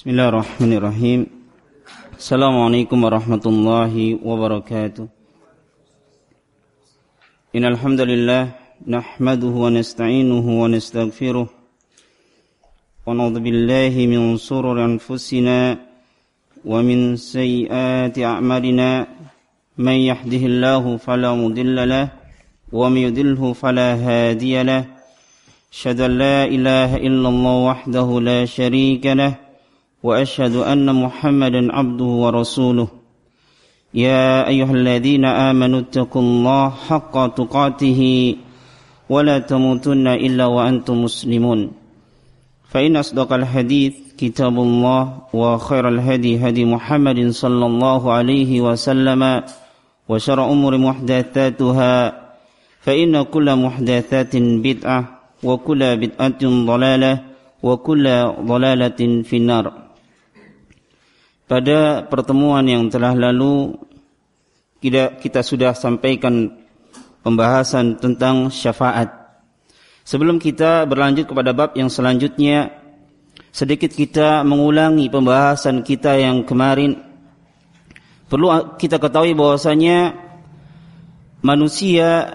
Bismillahirrahmanirrahim. Assalamualaikum warahmatullahi wabarakatuh. Innal hamdalillah nahmaduhu wa nasta'inuhu wa nastaghfiruh wa na'udzu billahi min shururi anfusina wa min sayyiati a'malina may yahdihillahu fala mudilla lahu wa may yudlilhu fala hadiya lahu. Asyhadu an la ilaha illallah wahdahu la syarika lahu wa asyhadu anna Muhammadan abduhu wa rasuluh. Ya ayyuhalladzina amanu taqullaha haqqa tuqatih wa la tamutunna illa wa antum muslimun. Fa inna asdaqal hadits kitabullah wa khairal hadi hadi Muhammadin sallallahu alaihi wasallam wa syarrul umuri muhdatsatuha fa inna kulla muhdatsatin bid'ah wa kulla bid'atin dhalalah wa kulla dhalalatin finnar. Pada pertemuan yang telah lalu kita sudah sampaikan pembahasan tentang syafaat. Sebelum kita berlanjut kepada bab yang selanjutnya, sedikit kita mengulangi pembahasan kita yang kemarin. Perlu kita ketahui bahwasanya manusia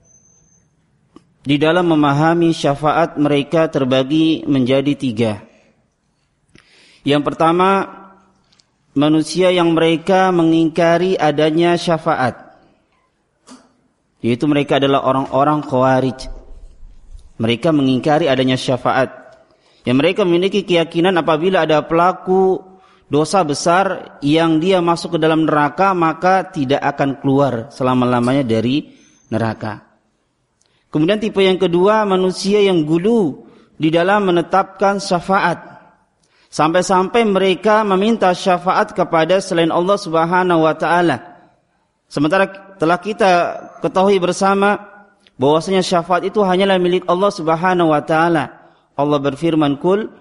di dalam memahami syafaat mereka terbagi menjadi tiga. Yang pertama, manusia yang mereka mengingkari adanya syafaat, yaitu mereka adalah orang-orang Khawarij. Mereka mengingkari adanya syafaat, yang mereka memiliki keyakinan apabila ada pelaku dosa besar yang dia masuk ke dalam neraka, maka tidak akan keluar selama-lamanya dari neraka. Kemudian tipe yang kedua, manusia yang gulu di dalam menetapkan syafaat, sampai-sampai mereka meminta syafaat kepada selain Allah Subhanahu wa taala. Sementara telah kita ketahui bersama bahwasanya syafaat itu hanyalah milik Allah Subhanahu wa taala. Allah berfirman,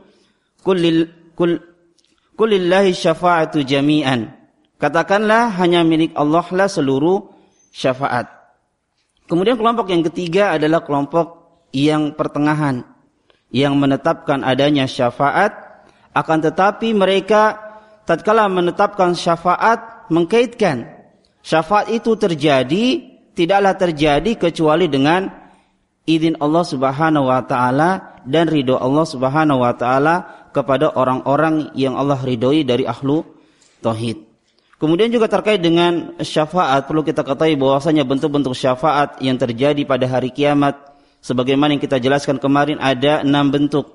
Kulillahi syafa'atu jami'an. Katakanlah hanya milik Allah lah seluruh syafaat. Kemudian kelompok yang ketiga adalah kelompok yang pertengahan, yang menetapkan adanya syafaat, akan tetapi mereka tatkala menetapkan syafaat mengkaitkan syafaat itu tidaklah terjadi kecuali dengan izin Allah Subhanahu wa taala dan ridho Allah Subhanahu wa taala kepada orang-orang yang Allah ridhoi dari ahlu tauhid. Kemudian juga terkait dengan syafaat, perlu kita ketahui bahwasanya bentuk-bentuk syafaat yang terjadi pada hari kiamat sebagaimana yang kita jelaskan kemarin ada 6 bentuk.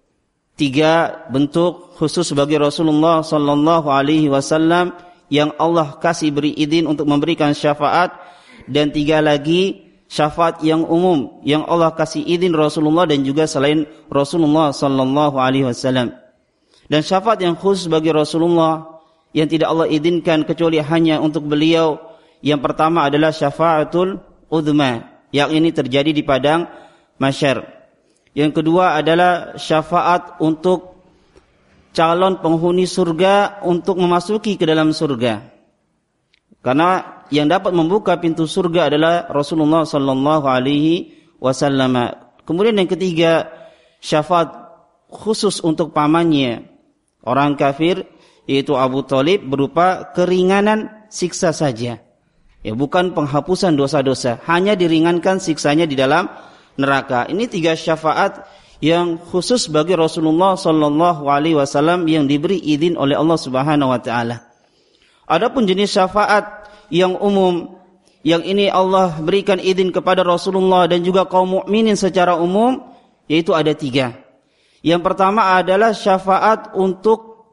3 bentuk khusus bagi Rasulullah sallallahu alaihi wasallam yang Allah kasih beri izin untuk memberikan syafaat, dan 3 lagi syafaat yang umum yang Allah kasih izin Rasulullah dan juga selain Rasulullah sallallahu alaihi wasallam. Dan syafaat yang khusus bagi Rasulullah yang tidak Allah izinkan kecuali hanya untuk beliau, yang pertama adalah syafaatul udhma, yang ini terjadi di padang mahsyar. Yang kedua adalah syafaat untuk calon penghuni surga untuk memasuki ke dalam surga. Karena yang dapat membuka pintu surga adalah Rasulullah sallallahu alaihi wasallam. Kemudian yang ketiga, syafaat khusus untuk pamannya, orang kafir, yaitu Abu Thalib, berupa keringanan siksa saja. Ya, bukan penghapusan dosa-dosa, hanya diringankan siksanya di dalam neraka. Ini 3 syafaat yang khusus bagi Rasulullah sallallahu alaihi wasallam yang diberi izin oleh Allah Subhanahu wa taala. Adapun jenis syafaat yang umum, yang ini Allah berikan izin kepada Rasulullah dan juga kaum mukminin secara umum, yaitu ada 3. Yang pertama adalah syafaat untuk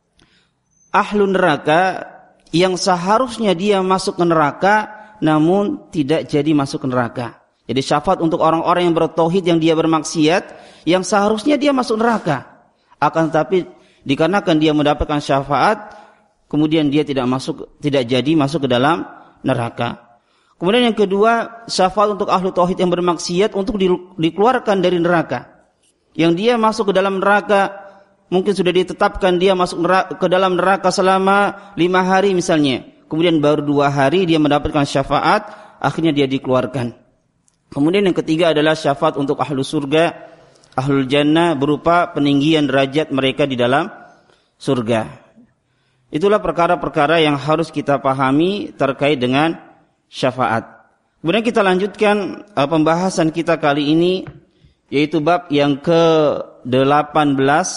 ahlu neraka yang seharusnya dia masuk ke neraka namun tidak jadi masuk ke neraka. Jadi syafaat untuk orang-orang yang bertauhid, yang dia bermaksiat, yang seharusnya dia masuk neraka, akan tetapi dikarenakan dia mendapatkan syafaat, kemudian dia tidak jadi masuk ke dalam neraka. Kemudian yang kedua, syafaat untuk ahlu tauhid yang bermaksiat untuk dikeluarkan dari neraka. Yang dia masuk ke dalam neraka, mungkin sudah ditetapkan dia masuk ke dalam neraka selama 5 hari misalnya, kemudian baru 2 hari dia mendapatkan syafaat, akhirnya dia dikeluarkan. Kemudian yang ketiga adalah syafaat untuk ahlu surga, ahlul jannah, berupa peninggian derajat mereka di dalam surga. Itulah perkara-perkara yang harus kita pahami terkait dengan syafaat. Kemudian kita lanjutkan pembahasan kita kali ini, yaitu bab yang ke-18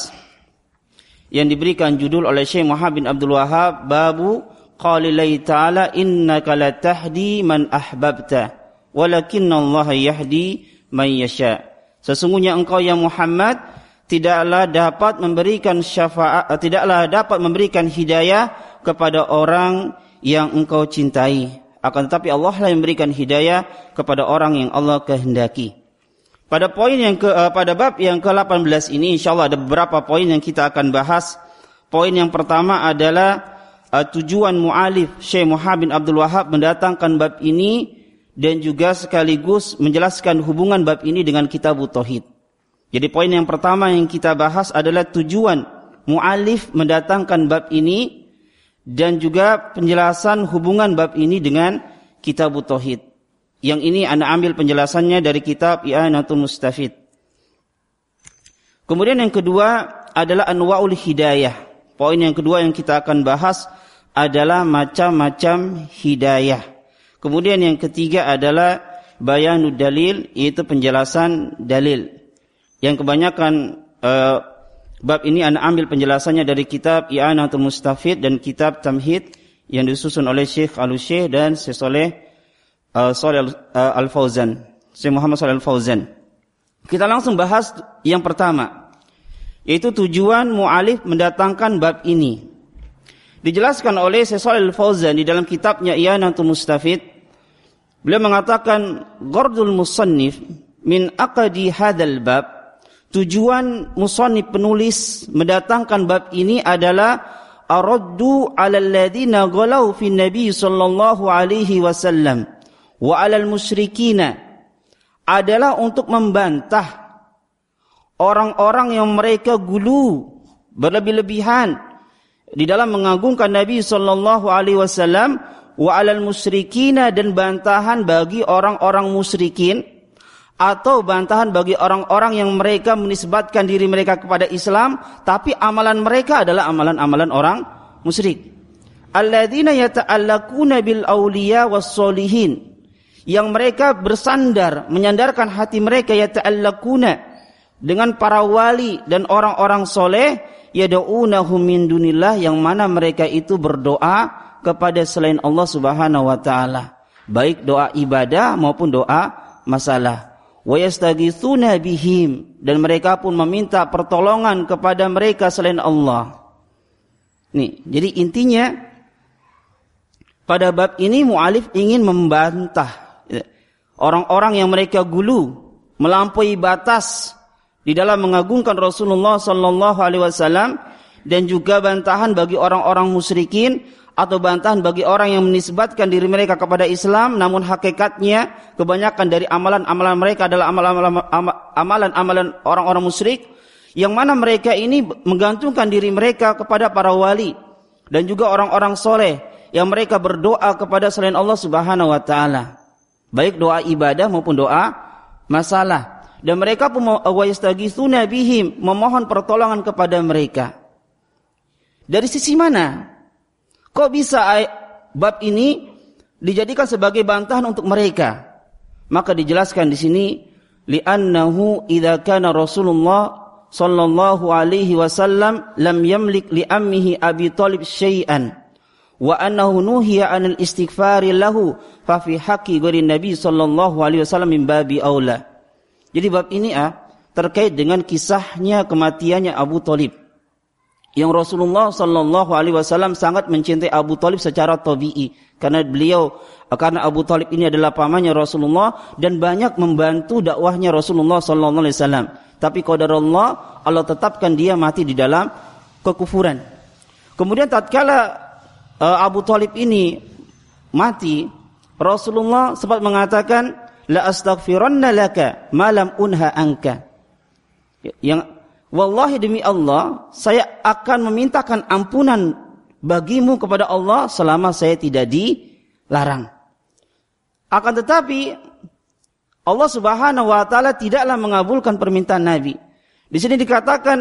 yang diberikan judul oleh Syekh Muhammad bin Abdul Wahhab, babu qaulillahi ta'ala innaka la tahdi man ahbabta walakinnallaha yahdi man yasha. Sesungguhnya engkau ya Muhammad tidaklah dapat memberikan syafaat, tidaklah dapat memberikan hidayah kepada orang yang engkau cintai, akan tetapi Allah lah yang memberikan hidayah kepada orang yang Allah kehendaki. Pada bab yang ke-18 ini insyaallah ada beberapa poin yang kita akan bahas. Poin yang pertama adalah tujuan mu'alif Syekh Muhammad bin Abdul Wahhab mendatangkan bab ini dan juga sekaligus menjelaskan hubungan bab ini dengan kitab tauhid. Jadi poin yang pertama yang kita bahas adalah tujuan mu'alif mendatangkan bab ini dan juga penjelasan hubungan bab ini dengan kitab tauhid. Yang ini ana ambil penjelasannya dari kitab I'anatul Mustafid. Kemudian yang kedua adalah anwa'ul hidayah. Poin yang kedua yang kita akan bahas adalah macam-macam hidayah. Kemudian yang ketiga adalah bayanud dalil, yaitu penjelasan dalil. Yang kebanyakan bab ini ana ambil penjelasannya dari kitab I'anatul Mustafid dan kitab Tamhid yang disusun oleh Syekh Al-Syekh dan Syekh Shalih Al-Fauzan, Syekh Muhammad Shalih Al-Fauzan. Kita langsung bahas yang pertama, yaitu tujuan mu'alif mendatangkan bab ini. Dijelaskan oleh Syekh Shalih Al-Fauzan di dalam kitabnya I'anatul Mustafid. Beliau mengatakan ghardul musannif min aqdi hadzal bab. Tujuan musannif penulis mendatangkan bab ini adalah araddu 'alal ladzina ghalau fi nabi sallallahu alaihi wasallam wa 'alal musyrikina, adalah untuk membantah orang-orang yang mereka gulu berlebih-lebihan di dalam mengagungkan Nabi sallallahu alaihi wasallam, wa 'alal musyrikina, dan bantahan bagi orang-orang musyrikin atau bantahan bagi orang-orang yang mereka menisbatkan diri mereka kepada Islam tapi amalan mereka adalah amalan-amalan orang musyrik. Alladzina yata'allaquna bil auliya was solihin, yang mereka bersandar, menyandarkan hati mereka yata'allaquna dengan para wali dan orang-orang soleh, yad'unahum min dunillah, yang mana mereka itu berdoa kepada selain Allah Subhanahu wa taala, baik doa ibadah maupun doa masalah. Wa yastaghitsuna bihim, dan mereka pun meminta pertolongan kepada mereka selain Allah. Nih, jadi intinya pada bab ini mu'alif ingin membantah orang-orang yang mereka gulu, melampaui batas di dalam mengagungkan Rasulullah sallallahu alaihi wasallam, dan juga bantahan bagi orang-orang musyrikin atau bantahan bagi orang yang menisbatkan diri mereka kepada Islam namun hakikatnya kebanyakan dari amalan-amalan mereka adalah amalan-amalan orang-orang musyrik, yang mana mereka ini menggantungkan diri mereka kepada para wali dan juga orang-orang soleh yang mereka berdoa kepada selain Allah Subhanahu wa taala, baik doa ibadah maupun doa masalah, dan mereka pun wa yastaghitsuna bihim, memohon pertolongan kepada mereka. Dari sisi mana kok bisa bab ini dijadikan sebagai bantahan untuk mereka? Maka dijelaskan di sini, li'annahu idza kana Rasulullah sallallahu alaihi wasallam lam yamlik li ammihi Abi Thalib syai'an wa annahu nuhiya 'anil istighfari lahu fa fi haqqi ghairi Nabi sallallahu alaihi wasallam min babi aula. Jadi bab ini terkait dengan kisahnya kematiannya Abu Thalib, yang Rasulullah sallallahu alaihi wasallam sangat mencintai Abu Thalib secara tabii, karena Abu Thalib ini adalah pamannya Rasulullah dan banyak membantu dakwahnya Rasulullah sallallahu alaihi wasallam. Tapi qadarullah, Allah tetapkan dia mati di dalam kekufuran. Kemudian tatkala Abu Thalib ini mati, Rasulullah sempat mengatakan, la astaghfiranna laka ma lam unha anka. Yang wallahi demi Allah, saya akan memintakan ampunan bagimu kepada Allah selama saya tidak dilarang. Akan tetapi Allah Subhanahu wa taala tidaklah mengabulkan permintaan Nabi. Di sini dikatakan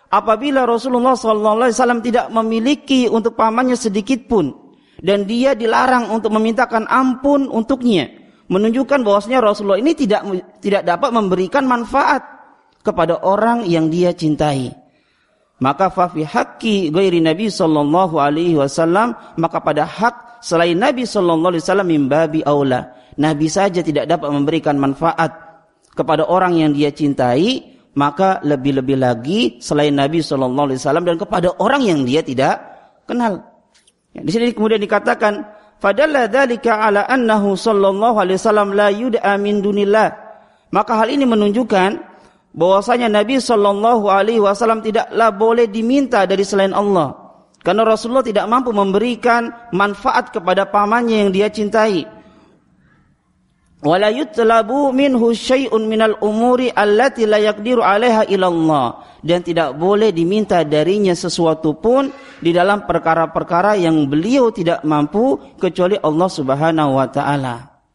apabila Rasulullah SAW tidak memiliki untuk pamannya sedikit pun, dan dia dilarang untuk memintakan ampun untuknya, menunjukkan bahwasanya Rasulullah ini tidak dapat memberikan manfaat kepada orang yang dia cintai. Maka fa fi haqqi ghairi Nabi sallallahu alaihi wasallam, maka pada hak selain Nabi sallallahu alaihi wasallam mimbabi aula. Nabi saja tidak dapat memberikan manfaat kepada orang yang dia cintai, maka lebih-lebih lagi selain Nabi sallallahu alaihi wasallam dan kepada orang yang dia tidak kenal. Ya, di sini kemudian dikatakan fadalla dzalika ala annahu sallallahu alaihi wasallam la yud'a min dunillah. Maka hal ini menunjukkan bahwasanya Nabi sallallahu alaihi wasallam tidaklah boleh diminta dari selain Allah. Karena Rasulullah tidak mampu memberikan manfaat kepada pamannya yang dia cintai. Wala yutlabu minhu syai'un minal umuri allati la yaqdiru 'alaiha illallah, dan tidak boleh diminta darinya sesuatu pun di dalam perkara-perkara yang beliau tidak mampu kecuali Allah Subhanahu wa taala.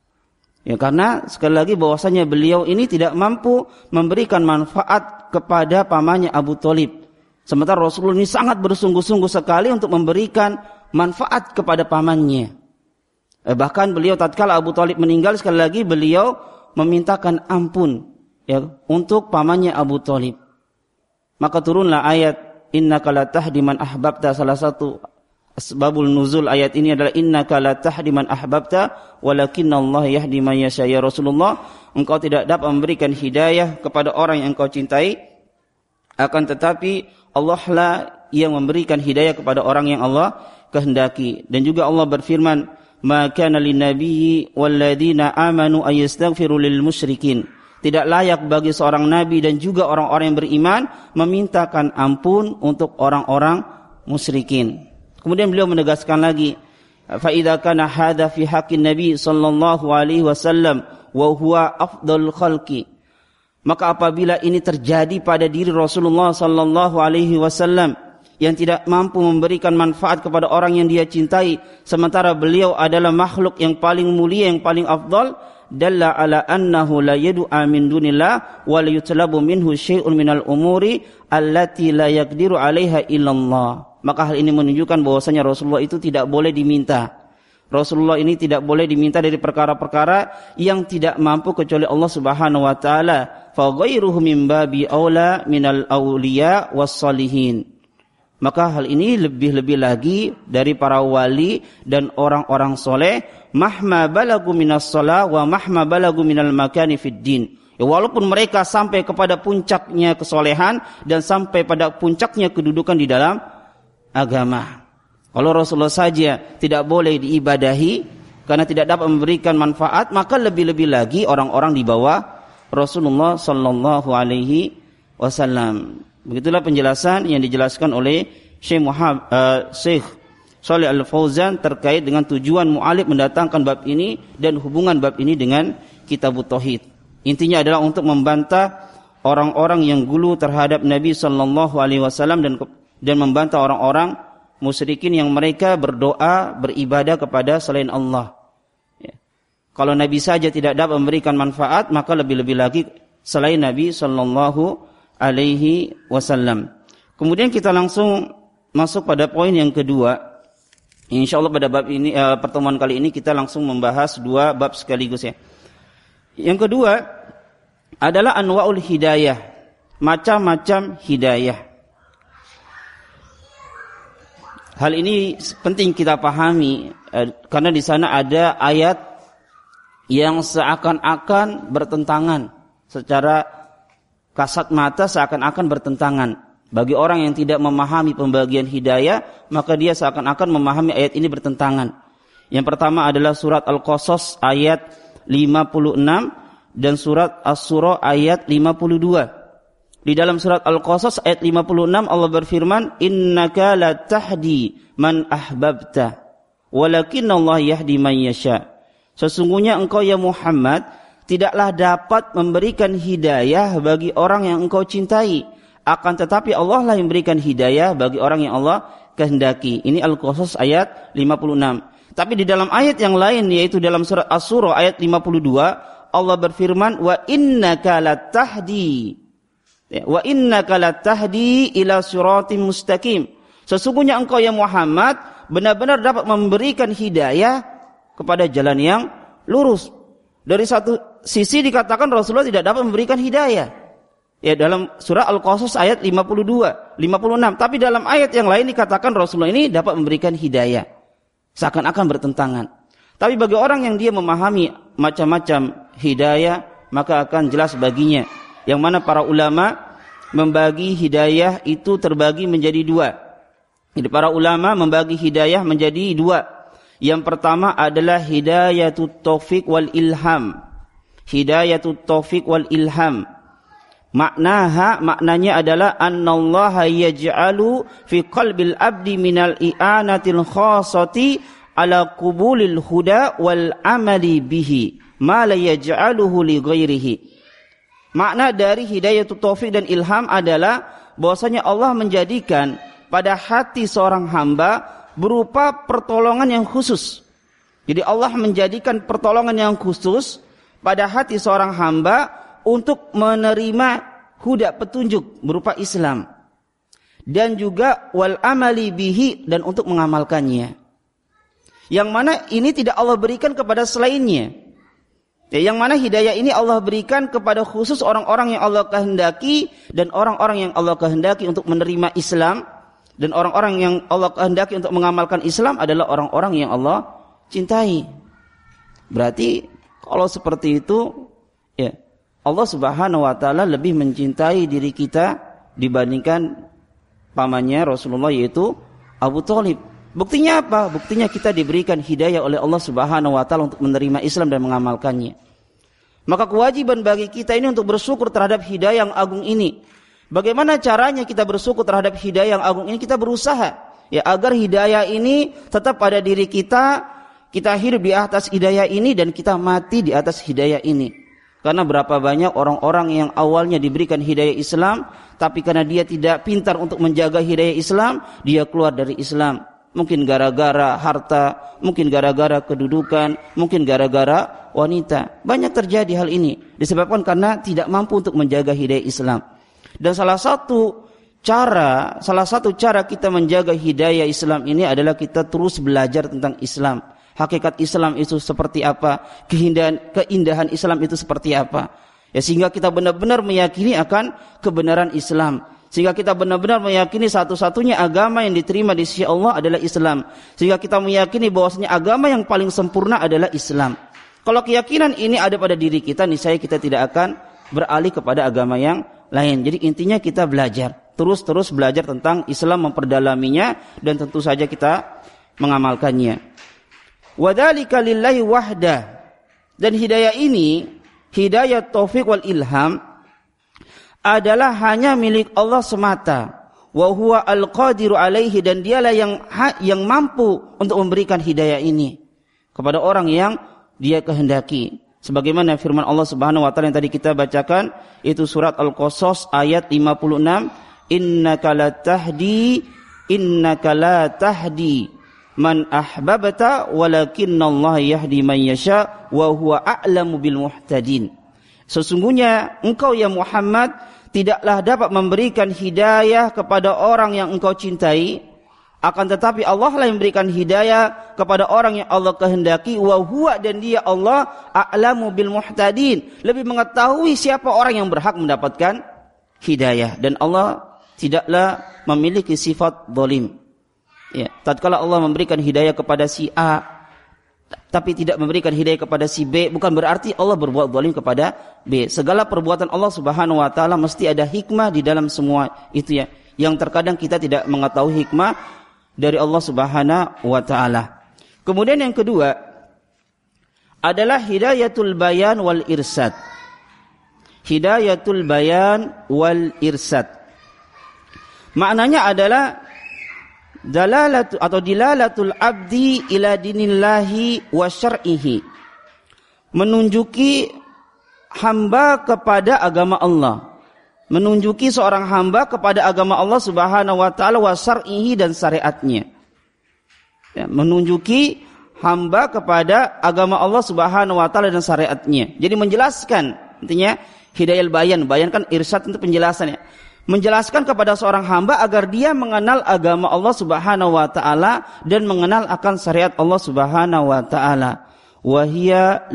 Ya, karena sekali lagi bahwasanya beliau ini tidak mampu memberikan manfaat kepada pamannya Abu Thalib. Sementara Rasulullah ini sangat bersungguh-sungguh sekali untuk memberikan manfaat kepada pamannya. Bahkan beliau tatkala Abu Thalib meninggal, sekali lagi beliau memintakan ampun ya untuk pamannya Abu Thalib. Maka turunlah ayat innaka la tahdi man ahbabta. Salah satu asbabul nuzul ayat ini adalah innaka la tahdi man ahbabta walakinnallaha yahdi man yasha. Ya Rasulullah, engkau tidak dapat memberikan hidayah kepada orang yang engkau cintai, akan tetapi Allah lah yang memberikan hidayah kepada orang yang Allah kehendaki. Dan juga Allah berfirman, ma kana linnabiyyi walladzina amanu ayastaghfiru lil musyrikin. Tidak layak bagi seorang nabi dan juga orang-orang yang beriman memintakan ampun untuk orang-orang musyrikin. Kemudian beliau menegaskan lagi, fa idza kana hadza fi haqqin nabi sallallahu alaihi wasallam wa huwa afdalul khalqi. Maka apabila ini terjadi pada diri Rasulullah sallallahu alaihi wasallam yang tidak mampu memberikan manfaat kepada orang yang dia cintai, sementara beliau adalah makhluk yang paling mulia, yang paling afdal, dalla ala annahu la yad'a min dunillah wa la yutlabu minhu syai'un minal umuri allati la yaqdiru 'alaiha illallah. Maka hal ini menunjukkan bahwasanya Rasulullah itu tidak boleh diminta. Rasulullah ini tidak boleh diminta dari perkara-perkara yang tidak mampu kecuali Allah Subhanahu wa taala. Fa ghairuhu min babi aula minal auliya was salihin. Maka hal ini lebih-lebih lagi dari para wali dan orang-orang soleh, mahma balagu minas shalah wa mahma balagu minal makani fid din. Ya, walaupun mereka sampai kepada puncaknya kesolehan dan sampai pada puncaknya kedudukan di dalam agama. Kalau Rasulullah saja tidak boleh diibadahi karena tidak dapat memberikan manfaat, maka lebih-lebih lagi orang-orang di bawah Rasulullah sallallahu alaihi wasallam. Begitulah penjelasan yang dijelaskan oleh Syekh Shalih Al-Fauzan terkait dengan tujuan mu'alif mendatangkan bab ini dan hubungan bab ini dengan Kitabut Tauhid. Intinya adalah untuk membantah orang-orang yang gulu terhadap Nabi sallallahu alaihi wasallam dan membantah orang-orang musyrikin yang mereka berdoa, beribadah kepada selain Allah. Ya. Kalau Nabi saja tidak dapat memberikan manfaat, maka lebih-lebih lagi selain Nabi sallallahu alaihi wasallam. Kemudian kita langsung masuk pada poin yang kedua. Insyaallah pada bab ini pertemuan kali ini kita langsung membahas dua bab sekaligus ya. Yang kedua adalah anwaul hidayah, macam-macam hidayah. Hal ini penting kita pahami karena di sana ada ayat yang seakan-akan bertentangan secara kasat mata, seakan-akan bertentangan. Bagi orang yang tidak memahami pembagian hidayah, maka dia seakan-akan memahami ayat ini bertentangan. Yang pertama adalah surat Al-Qasas ayat 56 dan surat As-Surah ayat 52. Di dalam surat Al-Qasas ayat 56 Allah berfirman, innaka la tahdi man ahbabta walakinnallaha yahdi man yasha. Sesungguhnya engkau ya Muhammad tidaklah dapat memberikan hidayah bagi orang yang engkau cintai, akan tetapi Allah lah yang memberikan hidayah bagi orang yang Allah kehendaki. Ini Al-Qasas ayat 56. Tapi di dalam ayat yang lain, yaitu dalam surat As-Surah ayat 52, Allah berfirman, wa innaka latahdi Wa innaka latahdi ila siratim mustaqim. Sesungguhnya engkau ya Muhammad benar-benar dapat memberikan hidayah kepada jalan yang lurus. Dari satu sisi dikatakan Rasulullah tidak dapat memberikan hidayah. Ya, dalam surah Al-Qasas ayat 52, 56. Tapi dalam ayat yang lain dikatakan Rasulullah ini dapat memberikan hidayah. Seakan-akan bertentangan. Tapi bagi orang yang dia memahami macam-macam hidayah, maka akan jelas baginya. Yang mana para ulama membagi hidayah itu terbagi menjadi dua. Jadi para ulama membagi hidayah menjadi dua. Yang pertama adalah hidayatut taufiq wal ilham. Hidayatut taufiq wal ilham. Maknanya adalah annallaha yaj'alu fi qalbil abdi minal i'anatil khassati ala qubulil huda wal amali bihi ma la yaj'aluhu li ghairihi. Makna dari hidayatut taufiq dan ilham adalah bahwasanya Allah menjadikan pada hati seorang hamba berupa pertolongan yang khusus. Jadi Allah menjadikan pertolongan yang khusus pada hati seorang hamba untuk menerima huda petunjuk berupa Islam. Dan juga wal amali bihi, dan untuk mengamalkannya. Yang mana ini tidak Allah berikan kepada selainnya. Yang mana hidayah ini Allah berikan kepada khusus orang-orang yang Allah kehendaki, dan orang-orang yang Allah kehendaki untuk menerima Islam, dan orang-orang yang Allah kehendaki untuk mengamalkan Islam adalah orang-orang yang Allah cintai. Berarti kalau seperti itu, ya, Allah Subhanahu wa taala lebih mencintai diri kita dibandingkan pamannya Rasulullah, yaitu Abu Thalib. Buktinya apa? Buktinya kita diberikan hidayah oleh Allah Subhanahu wa taala untuk menerima Islam dan mengamalkannya. Maka kewajiban bagi kita ini untuk bersyukur terhadap hidayah yang agung ini. Bagaimana caranya kita bersyukur terhadap hidayah yang agung ini? Kita berusaha ya agar hidayah ini tetap pada diri kita, kita hidup di atas hidayah ini dan kita mati di atas hidayah ini. Karena berapa banyak orang-orang yang awalnya diberikan hidayah Islam, tapi karena dia tidak pintar untuk menjaga hidayah Islam, dia keluar dari Islam. Mungkin gara-gara harta, mungkin gara-gara kedudukan, mungkin gara-gara wanita. Banyak terjadi hal ini disebabkan karena tidak mampu untuk menjaga hidayah Islam. Dan salah satu cara kita menjaga hidayah Islam ini adalah kita terus belajar tentang Islam. Hakikat Islam itu seperti apa, keindahan Islam itu seperti apa. Ya, sehingga kita benar-benar meyakini akan kebenaran Islam. Sehingga kita benar-benar meyakini satu-satunya agama yang diterima di sisi Allah adalah Islam. Sehingga kita meyakini bahwasanya agama yang paling sempurna adalah Islam. Kalau keyakinan ini ada pada diri kita, niscaya kita tidak akan beralih kepada agama yang lain. Jadi intinya kita belajar, terus belajar tentang Islam, memperdalaminya, dan tentu saja kita mengamalkannya. Wadzalika lillahi wahdah. Dan hidayah ini, hidayah taufik wal ilham, adalah hanya milik Allah semata. Wa huwa al-qadiru alaihi, dan dialah yang mampu untuk memberikan hidayah ini kepada orang yang dia kehendaki. Sebagaimana firman Allah Subhanahu wa taala yang tadi kita bacakan, itu surat Al-Qasas ayat 56, innaka la tahdi man ahbabta walakinnallaha yahdi man yasha wa huwa a'lamu bil muhtadin. Sesungguhnya engkau ya Muhammad tidaklah dapat memberikan hidayah kepada orang yang engkau cintai, akan tetapi Allah lah yang memberikan hidayah kepada orang yang Allah kehendaki, wa huwa, dan dia Allah a'lamu bil muhtadin, lebih mengetahui siapa orang yang berhak mendapatkan hidayah. Dan Allah tidaklah memiliki sifat zalim. Ya, tatkala Allah memberikan hidayah kepada si A tapi tidak memberikan hidayah kepada si B, bukan berarti Allah berbuat zalim kepada B. Segala perbuatan Allah Subhanahu wa taala mesti ada hikmah di dalam semua itu ya. Yang terkadang kita tidak mengetahui hikmah dari Allah Subhanahu wa taala. Kemudian yang kedua adalah hidayatul bayan wal irsad. Hidayatul bayan wal irsad. Maknanya adalah dalalatu atau dilalatul abdi ila dinillahi wa syar'ihi, menunjuki hamba kepada agama Allah, menunjuki seorang hamba kepada agama Allah Subhanahu wa taala wa syar'ihi, dan syariatnya. Ya, menunjuki hamba kepada agama Allah Subhanahu wa taala dan syariatnya. Jadi menjelaskan, intinya Hidayah bayan, bayan kan irsyad itu penjelasan ya. Menjelaskan kepada seorang hamba agar dia mengenal agama Allah Subhanahu wa taala dan mengenal akan syariat Allah Subhanahu wa taala. Wa hiya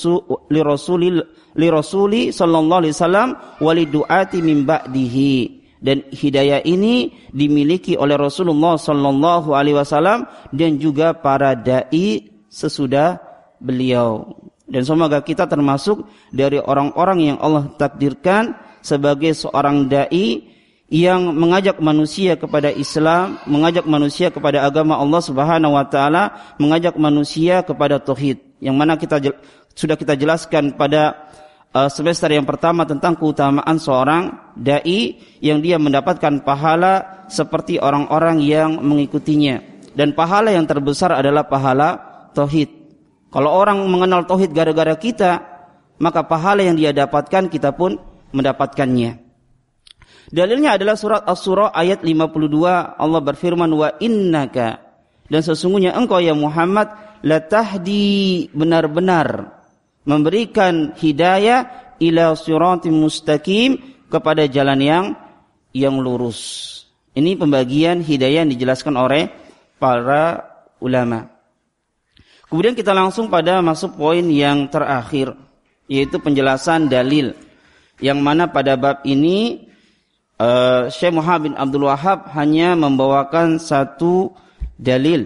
lirasuli sallallahu alaihi wasallam waliduati min ba'dihi. Dan hidayah ini dimiliki oleh Rasulullah sallallahu alaihi wasallam dan juga para dai sesudah beliau. Dan semoga kita termasuk dari orang-orang yang Allah takdirkan sebagai seorang dai yang mengajak manusia kepada Islam, mengajak manusia kepada agama Allah Subhanahu wa taala, mengajak manusia kepada tauhid. Yang mana sudah kita jelaskan pada semester yang pertama tentang keutamaan seorang dai yang dia mendapatkan pahala seperti orang-orang yang mengikutinya. Dan pahala yang terbesar adalah pahala tauhid. Kalau orang mengenal tauhid gara-gara kita, maka pahala yang dia dapatkan kita pun mendapatkannya. Dalilnya adalah surat Asy-Syura ayat 52. Allah berfirman, wa innaka, dan sesungguhnya engkau ya Muhammad latahdi, benar-benar memberikan hidayah ila siratim mustaqim, kepada jalan yang lurus. Ini pembagian hidayah yang dijelaskan oleh para ulama. Kemudian kita langsung pada masuk poin yang terakhir, yaitu penjelasan dalil. Yang mana pada bab ini Syekh Muhammad bin Abdul Wahhab hanya membawakan satu dalil,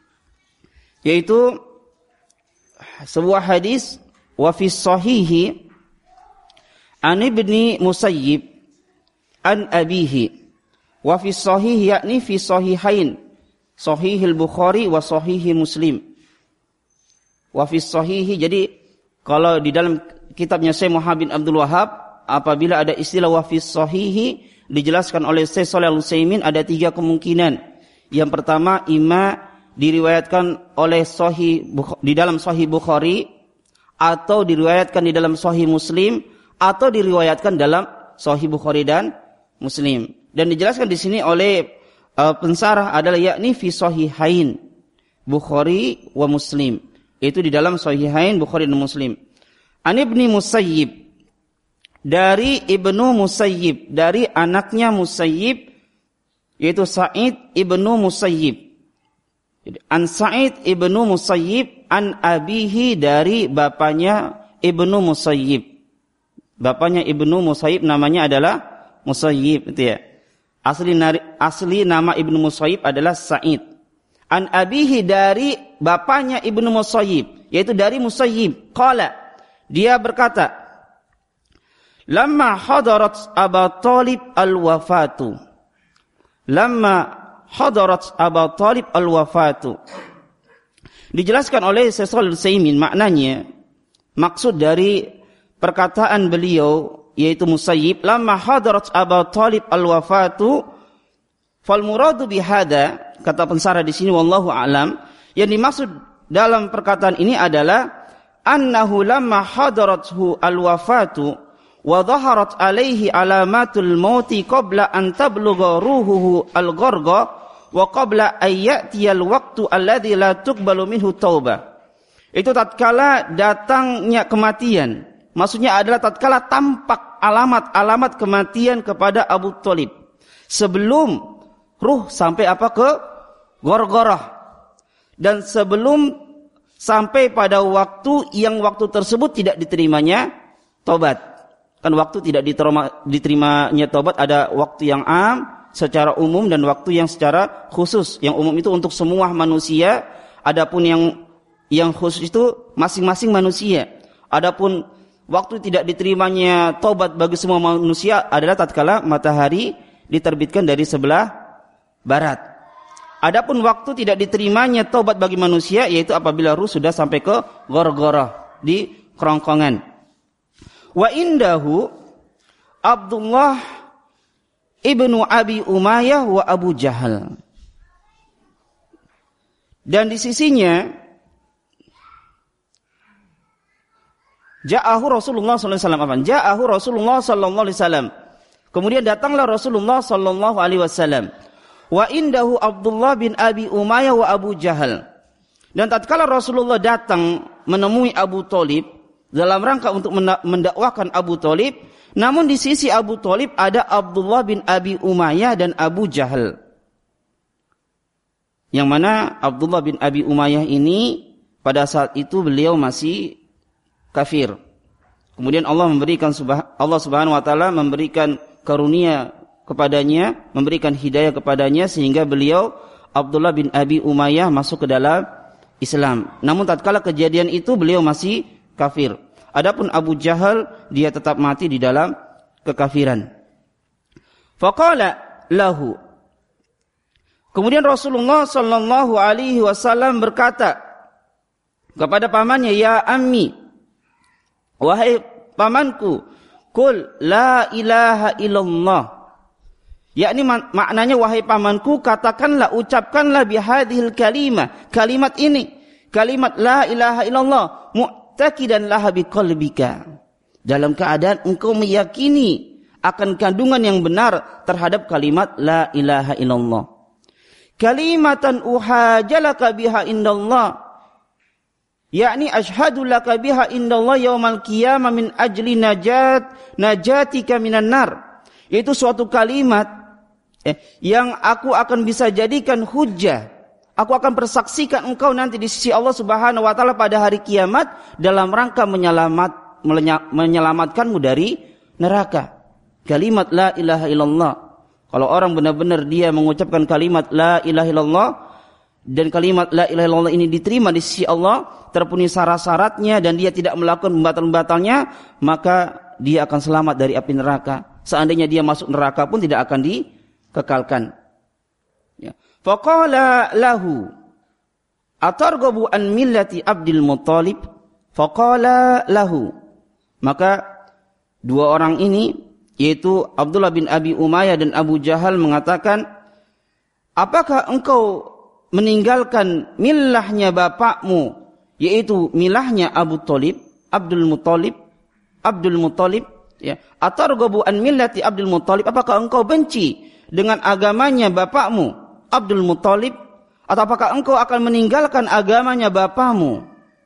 yaitu sebuah hadis wa fi sahihi an ibni Musayyib an abihi wa fi sahihi, yakni fi sahihain, sahihil Bukhari wa sahihi Muslim. Wa fi sahihi, jadi kalau di dalam kitabnya Syekh Muhammad bin Abdul Wahhab, apabila ada istilah wa fi sahihi, dijelaskan oleh Syekh Shalih Al-Utsaimin ada 3 kemungkinan. Yang pertama, ima diriwayatkan oleh di dalam Sahih Bukhari, atau diriwayatkan di dalam Sahih Muslim, atau diriwayatkan dalam Sahih Bukhari dan Muslim. Dan dijelaskan di sini oleh pensarah adalah yakni fi sahihain Bukhari wa Muslim. Itu di dalam Sahihain Bukhari dan Muslim. An ibni Musayyib, dari Ibnu Musayyib, dari anaknya Musayyib, yaitu Sa'id ibnu Musayyib. An Sa'id ibnu Musayyib an abihi, dari bapaknya Ibnu Musayyib. Bapaknya Ibnu Musayyib namanya adalah Musayyib, itu ya. Asli nama Ibnu Musayyib adalah Sa'id. An abihi, dari bapaknya Ibnu Musayyib, yaitu dari Musayyib. Qala, dia berkata, lamma hadarat Abu Talib al-wafatu. Lamma hadarat Abu Talib al-wafatu. Dijelaskan oleh Syekh Shalih Al-Utsaimin, maknanya, maksud dari perkataan beliau, yaitu Musayyib, lamma hadarat Abu Talib al-wafatu, fal muradu bihada, kata pensarah di sini wallahu a'lam, yang dimaksud dalam perkataan ini adalah annahu lamma hadarathu al-wafatu wa dhaharat alaihi alamatul mauti qabla an tablugha ruhuhu al-gharqa wa qabla an ya'tiyal waqtu alladhi la tuqbalu minhu taubah. Itu tatkala datangnya kematian, maksudnya adalah tatkala tampak alamat-alamat kematian kepada Abu Thalib, sebelum ruh sampai ke Gharqarah, dan sebelum sampai pada waktu yang waktu tersebut tidak diterimanya tobat. Kan waktu tidak diterimanya tobat ada waktu yang am secara umum dan waktu yang secara khusus. Yang umum itu untuk semua manusia, adapun yang khusus itu masing-masing manusia. Adapun waktu tidak diterimanya tobat bagi semua manusia adalah tatkala matahari diterbitkan dari sebelah barat. Adapun waktu tidak diterimanya taubat bagi manusia yaitu apabila ruh sudah sampai ke Gharqarah, di kerongkongan. Wa indahu Abdullah ibnu Abi Umayyah wa Abu Jahal. Dan di sisinya ja'ahu Rasulullah sallallahu alaihi wasallam. Ja'ahu Rasulullah sallallahu alaihi wasallam. Kemudian datanglah Rasulullah sallallahu alaihi wasallam. Wa indahu Abdullah bin Abi Umayyah wa Abu Jahal. Dan tatkala Rasulullah datang menemui Abu Thalib dalam rangka untuk mendakwakan Abu Thalib, Namun di sisi Abu Thalib ada Abdullah bin Abi Umayyah dan Abu Jahal. Yang mana Abdullah bin Abi Umayyah ini pada saat itu beliau masih kafir. Kemudian Allah Subhanahu wa taala memberikan karunia kepadanya, memberikan hidayah kepadanya sehingga beliau Abdullah bin Abi Umayyah masuk ke dalam Islam. Namun tatkala kejadian itu beliau masih kafir. Adapun Abu Jahal dia tetap mati di dalam kekafiran. Faqala lahu. Kemudian Rasulullah sallallahu alaihi wasallam berkata kepada pamannya, "Ya ammi, wahai pamanku, qul la ilaha illallah." Yakni maknanya, wahai pamanku, katakanlah, ucapkanlah bihadhil kalimah, kalimat ini, kalimat la ilaha illallah, mu'taqidan laha biqalbika, dalam keadaan engkau meyakini akan kandungan yang benar terhadap kalimat la ilaha illallah. Kalimatan uhajalaka biha indallah, yakni asyhadu laka biha indallah yaumal qiyamah min ajli najatika minan nar. Itu suatu kalimat yang aku akan bisa jadikan hujjah. Aku akan persaksikan engkau nanti di sisi Allah Subhanahu wa taala pada hari kiamat dalam rangka menyelamatkanmu dari neraka. Kalimat la ilaha illallah. Kalau orang benar-benar dia mengucapkan kalimat la ilaha illallah dan kalimat la ilaha illallah ini diterima di sisi Allah, terpenuhi syarat-syaratnya dan dia tidak melakukan pembatal-pembatalnya, maka dia akan selamat dari api neraka. Seandainya dia masuk neraka pun tidak akan dikekalkan. Ya. Faqala lahu atarghabu an millati Abdul Muttalib? Faqala lahu. Maka dua orang ini, yaitu Abdullah bin Abi Umayyah dan Abu Jahal, mengatakan, apakah engkau meninggalkan milahnya bapakmu, yaitu milahnya Abu Thalib, Abdul Muttalib, ya. Atarghabu an millati Abdul Muttalib, apakah engkau benci dengan agamanya bapakmu Abdul Muttalib, atau apakah engkau akan meninggalkan agamanya bapakmu?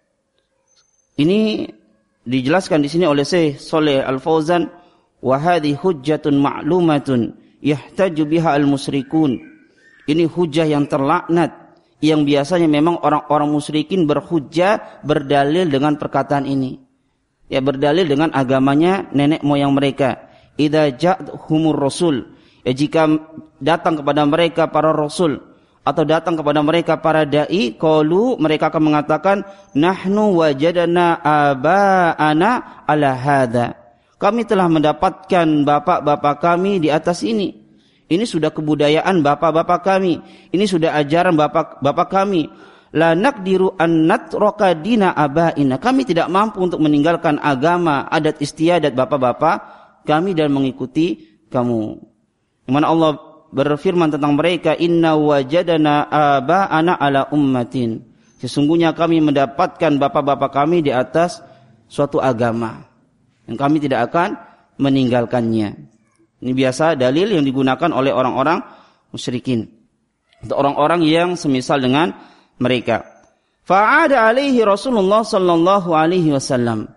Ini dijelaskan di sini oleh Syekh Shalih Al-Fauzan, wa hadhi hujjatun ma'lumatun yahtaju biha al-musyrikun. Ini hujjah yang terlaknat, yang biasanya memang orang-orang musyrikin berhujjah, berdalil dengan perkataan ini. Ya, berdalil dengan agamanya nenek moyang mereka. Idza ja'ahumur rasul, ya, jika datang kepada mereka para rasul atau datang kepada mereka para dai, qalu, mereka akan mengatakan, nahnu wajadna aba'ana ala hadza. Kami telah mendapatkan bapak-bapak kami di atas ini. Ini sudah kebudayaan bapak-bapak kami. Ini sudah ajaran bapak-bapak kami. La naqdiru an natraka dina abaina. Kami tidak mampu untuk meninggalkan agama, adat istiadat bapak-bapak kami dan mengikuti kamu. Di mana Allah berfirman tentang mereka, inna wajadana aba'ana ala ummatin. Sesungguhnya kami mendapatkan bapak-bapak kami di atas suatu agama, yang kami tidak akan meninggalkannya. Ini biasa dalil yang digunakan oleh orang-orang musyrikin, untuk orang-orang yang semisal dengan mereka. Fa'ada alaihi Rasulullah sallallahu alaihi wasallam.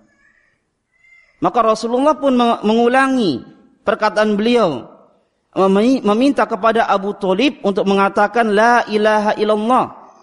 Maka Rasulullah pun mengulangi perkataan beliau, meminta kepada Abu Thalib untuk mengatakan la ilaha illallah.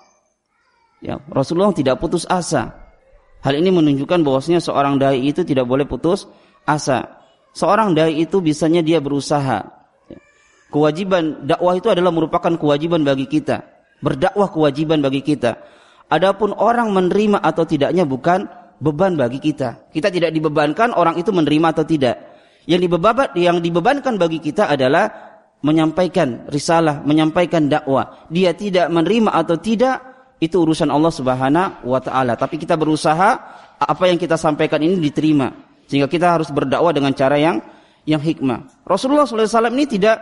Ya, Rasulullah tidak putus asa. Hal ini menunjukkan bahwasanya seorang dai itu tidak boleh putus asa. Seorang dai itu bisanya dia berusaha. Kewajiban dakwah itu adalah merupakan kewajiban bagi kita. Berdakwah kewajiban bagi kita. Adapun orang menerima atau tidaknya bukan beban bagi kita. Kita tidak dibebankan orang itu menerima atau tidak. Yang dibebankan bagi kita adalah menyampaikan risalah, menyampaikan dakwah. Dia tidak menerima atau tidak, itu urusan Allah Subhanahu wa taala. Tapi kita berusaha apa yang kita sampaikan ini diterima, sehingga kita harus berdakwah dengan cara yang hikmah. Rasulullah SAW ini tidak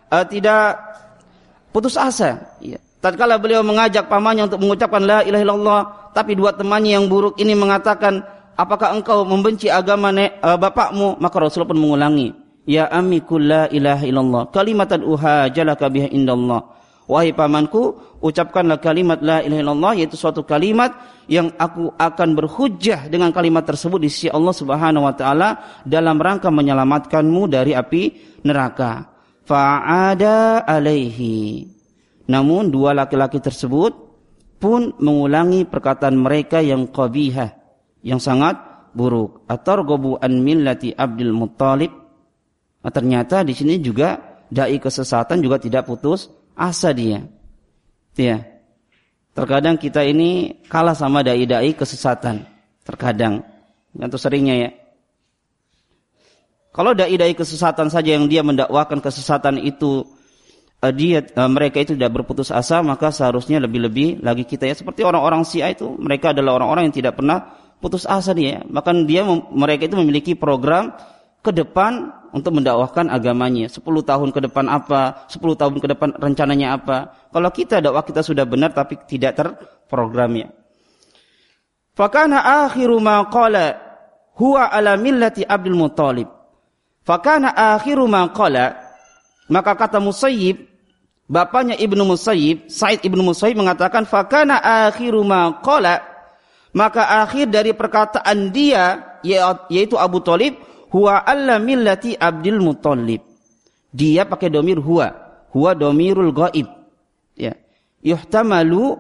putus asa. Ya. Tatkala beliau mengajak pamannya untuk mengucapkan la ilaha illallah, tapi dua temannya yang buruk ini mengatakan, apakah engkau membenci agama bapakmu? Maka Rasulullah pun mengulangi, ya ammi qul la ilaha illallah kalimatan uhajalaka biha indallah. Wahai pamanku, ucapkanlah kalimat la ilaha illallah, yaitu suatu kalimat yang aku akan berhujjah dengan kalimat tersebut di sisi Allah Subhanahu wa taala dalam rangka menyelamatkanmu dari api neraka. Fa'ada alaihi. Namun dua laki-laki tersebut pun mengulangi perkataan mereka yang qabihah, yang sangat buruk. Atarghabu an millati Abdul Muttalib. Ternyata di sini juga dai kesesatan juga tidak putus asa dia. Ya. Terkadang kita ini kalah sama dai-dai kesesatan. Terkadang. Atau seringnya ya. Kalau dai-dai kesesatan saja yang dia mendakwakan kesesatan itu, mereka itu tidak berputus asa, maka seharusnya lebih-lebih lagi kita ya. Seperti orang-orang Syiah itu, mereka adalah orang-orang yang tidak pernah putus asa dia. Bahkan mereka itu memiliki program ke depan untuk mendakwahkan agamanya. 10 tahun ke depan apa, 10 tahun ke depan rencananya apa. Kalau kita dakwah kita sudah benar tapi tidak terprogramnya. Fakana akhiru ma qala huwa ala millati Abdul Muttalib. Fakana akhiru ma qala, maka kata Musayyib, bapaknya Ibnu Musayyib, Sa'id Ibnu Musayyib mengatakan fakana akhiru ma qala, maka akhir dari perkataan dia yaitu Abu Thalib, huwa alla millati Abdul Muttalib. Dia pakai domir huwa domirul ghaib. Ya. Yuhtamalu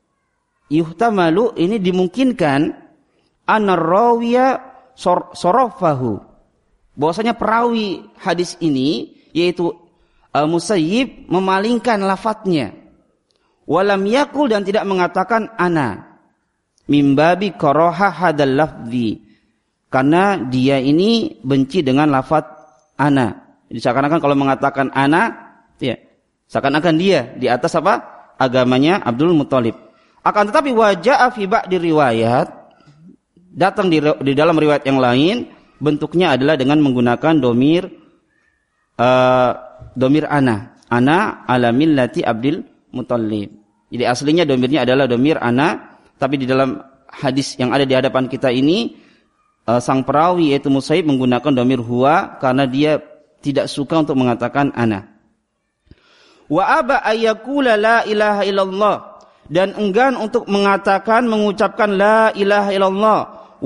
ini dimungkinkan anar rawiya sarafahu. Bahwasanya perawi hadis ini yaitu Musayyib memalingkan lafadznya. Walam yakul, dan tidak mengatakan ana. Mimbabi karaha hadal lafzi. Karena dia ini benci dengan lafadz ana. Jadi seakan-akan kalau mengatakan ana, ya, seakan-akan dia di atas apa? Agamanya Abdul Muttalib. Akan tetapi waja'a fi ba'di riwayat, datang di dalam riwayat yang lain, bentuknya adalah dengan menggunakan domir ana. Ana ala millati Abdul Muttalib. Jadi aslinya domirnya adalah domir ana, tapi di dalam hadis yang ada di hadapan kita ini, sang perawi yaitu Musayyib menggunakan domir huwa karena dia tidak suka untuk mengatakan ana. Wa aba ayyakula la ilaha illallah, dan enggan untuk mengucapkan la ilaha illallah,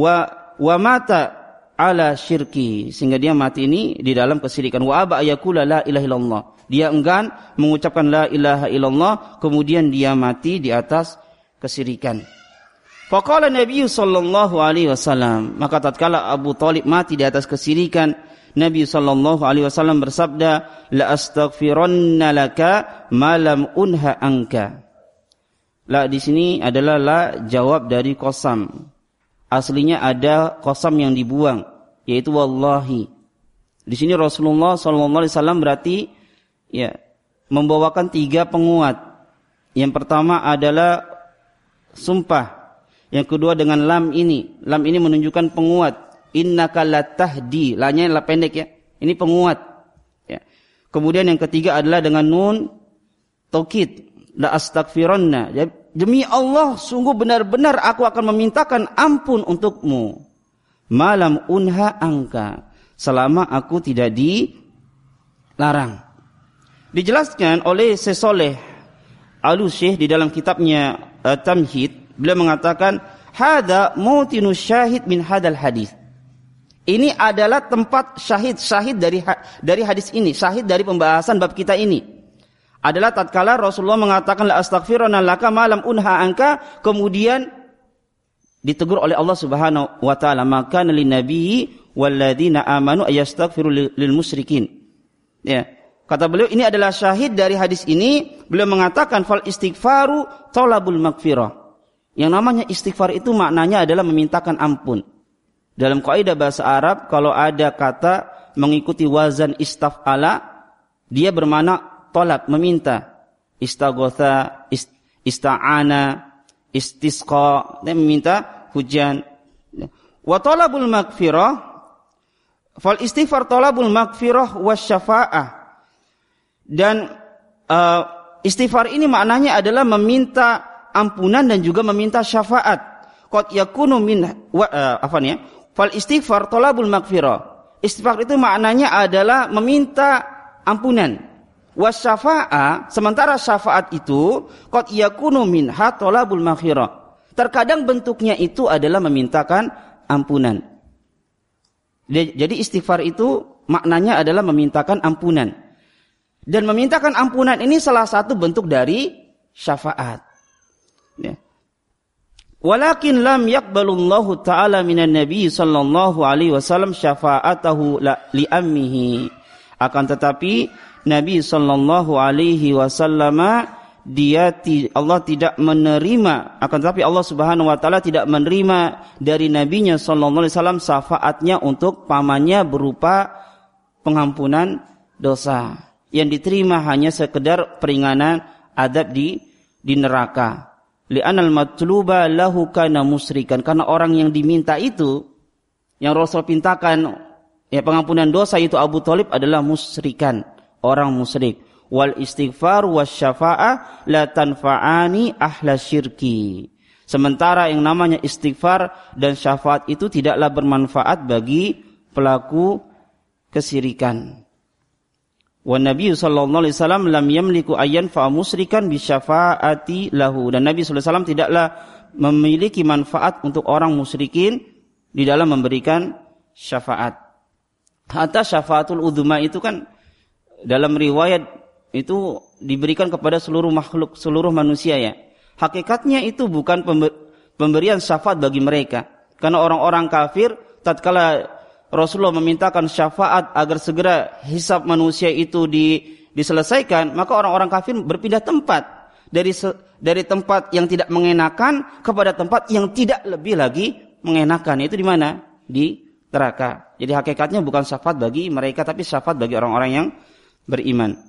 wa mata ala syirki, sehingga dia mati ini di dalam kesyirikan. Wa aba ayyakula la ilaha illallah, dia enggan mengucapkan la ilaha illallah, kemudian dia mati di atas kesyirikan. Faqala Nabi sallallahu alaihi wasallam, maka tatkala Abu Thalib mati di atas kesyirikan, Nabi sallallahu alaihi wasallam bersabda, la astaghfiranna laka ma lam unha anka. La di sini adalah la jawab dari qasam. Aslinya ada qasam yang dibuang, yaitu wallahi. Di sini Rasulullah sallallahu alaihi wasallam berarti ya membawakan 3 penguat. Yang pertama adalah sumpah. Yang kedua dengan lam ini. Lam ini menunjukkan penguat. Innaka latahdi. La-nya la pendek ya. Ini penguat. Ya. Kemudian yang ketiga adalah dengan nun taukid. La astaghfiranna. Demi Allah, sungguh benar-benar aku akan memintakan ampun untukmu. Malam unha angka. Selama aku tidak dilarang. Dijelaskan oleh Syekh Shalih Al-Syekh di dalam kitabnya Tamhid. Beliau mengatakan, hada mautinu syahid min hadal hadis. Ini adalah tempat syahid dari hadis ini, syahid dari pembahasan bab kita ini. Adalah tatkala Rasulullah mengatakan la astaghfiruna laka ma lam unha anka, kemudian ditegur oleh Allah Subhanahu wa taala, maka lin nabiyyi walladzina amanu ayastaghfiru lil musyrikin. Ya. Kata beliau ini adalah syahid dari hadis ini. Beliau mengatakan fal istighfaru talabul maghfirah. Yang namanya istighfar itu maknanya adalah memintakan ampun. Dalam kaidah bahasa Arab, kalau ada kata mengikuti wazan istaf'ala, dia bermakna tolak, meminta. Istaghatha, ista'ana, istisqa, dia meminta hujan. Wa talabul maghfirah, fal istighfar talabul maghfirah wasyafa'ah. Dan istighfar ini maknanya adalah meminta ampunan dan juga meminta syafaat. Qad yakunu min fal istighfar talabul maghfirah. Istighfar itu maknanya adalah meminta ampunan. Wasyafa'a, sementara syafaat itu qad yakunu minha talabul maghfirah. Terkadang bentuknya itu adalah memintakan ampunan. Jadi istighfar itu maknanya adalah memintakan ampunan. Dan memintakan ampunan ini salah satu bentuk dari syafaat. Ya. Walakin lam yaqbalullahu ta'ala minan nabi sallallahu alaihi wasallam syafa'atahu li ammihi. Akan tetapi Nabi sallallahu alaihi wasallam Allah tidak menerima, akan tetapi Allah Subhanahu wa taala tidak menerima dari nabinya sallallahu alaihi wasallam syafaatnya untuk pamannya berupa pengampunan dosa. Yang diterima hanya sekedar peringanan adab di neraka. Li'anal matluba lahu kana musyrikan, karena orang yang diminta itu, yang Rasul pintakan ya pengampunan dosa itu Abu Thalib adalah musyrikan, orang musyrik. Wal istighfar wasyafa'ah la tanfa'ani ahla syirki. Sementara yang namanya istighfar dan syafaat itu tidaklah bermanfaat bagi pelaku kesyirikan. Wa Nabi sallallahu alaihi wasallam lam yamliku ayyan fa musyrikan bi syafaati lahu. Dan Nabi sallallahu alaihi wasallam tidaklah memiliki manfaat untuk orang musyrikin di dalam memberikan syafaat. Hatta syafaatul udzma itu kan dalam riwayat itu diberikan kepada seluruh makhluk, seluruh manusia ya. Hakikatnya itu bukan pemberian syafaat bagi mereka. Karena orang-orang kafir tatkala Rasulullah memintakan syafaat agar segera hisab manusia itu diselesaikan, maka orang-orang kafir berpindah tempat dari tempat yang tidak mengenakan kepada tempat yang tidak lebih lagi mengenakan. Itu di mana? Di neraka. Jadi hakikatnya bukan syafaat bagi mereka, tapi syafaat bagi orang-orang yang beriman.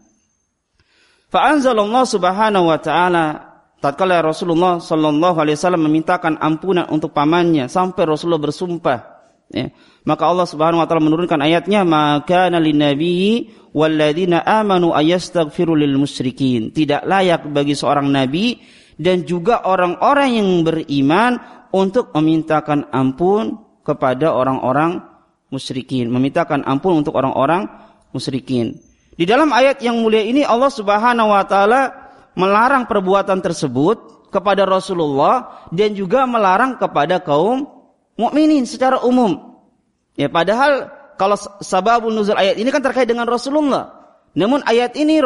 Fa'anzalallahu subhanahu wa ta'ala, tatkala Rasulullah sallallahu alaihi wasallam memintakan ampunan untuk pamannya sampai Rasulullah bersumpah, ya, maka Allah subhanahu wa ta'ala menurunkan ayatnya, maka linabiyyi walladzina amanu ayastaghfiru lil musyrikin. Tidak layak bagi seorang nabi dan juga orang-orang yang beriman untuk memintakan ampun kepada orang-orang musyrikin, memintakan ampun untuk orang-orang musyrikin. Di dalam ayat yang mulia ini Allah Subhanahu wa taala melarang perbuatan tersebut kepada Rasulullah dan juga melarang kepada kaum mukminin secara umum. Ya, padahal kalau sababun nuzul ayat ini kan terkait dengan Rasulullah. Namun ayat ini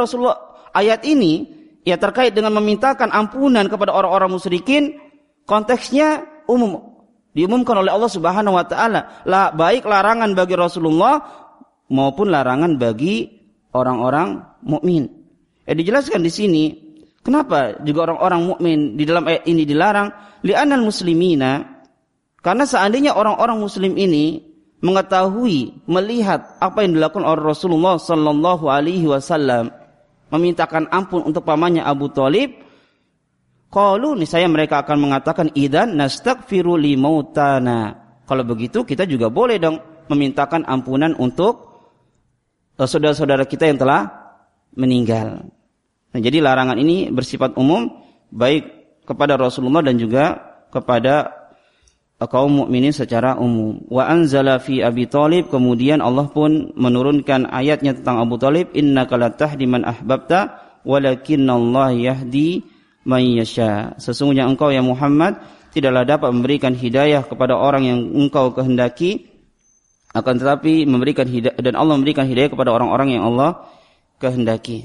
ya terkait dengan memintakan ampunan kepada orang-orang musyrikin, konteksnya umum. Diumumkan oleh Allah Subhanahu wa taala, baik larangan bagi Rasulullah maupun larangan bagi orang-orang mukmin. Dijelaskan di sini kenapa juga orang-orang mukmin di dalam ayat ini dilarang, li'anal muslimina, karena seandainya orang-orang muslim ini mengetahui, melihat apa yang dilakukan oleh Rasulullah sallallahu alaihi wasallam, memintakan ampun untuk pamannya Abu Thalib, qalu, niscaya mereka akan mengatakan, idzan nastaghfiru limautana. Kalau begitu kita juga boleh dong memintakan ampunan untuk saudara-saudara kita yang telah meninggal. Nah, jadi larangan ini bersifat umum, baik kepada Rasulullah dan juga kepada kaum mukminin secara umum. Wa anzala fi Abi Thalib, kemudian Allah pun menurunkan ayatnya tentang Abu Thalib, innaka la tahdi man ahbabta walakinnallaha yahdi man yasha. Sesungguhnya engkau ya Muhammad tidaklah dapat memberikan hidayah kepada orang yang engkau kehendaki, akan tetapi memberikan hidayah, dan Allah memberikan hidayah kepada orang-orang yang Allah kehendaki.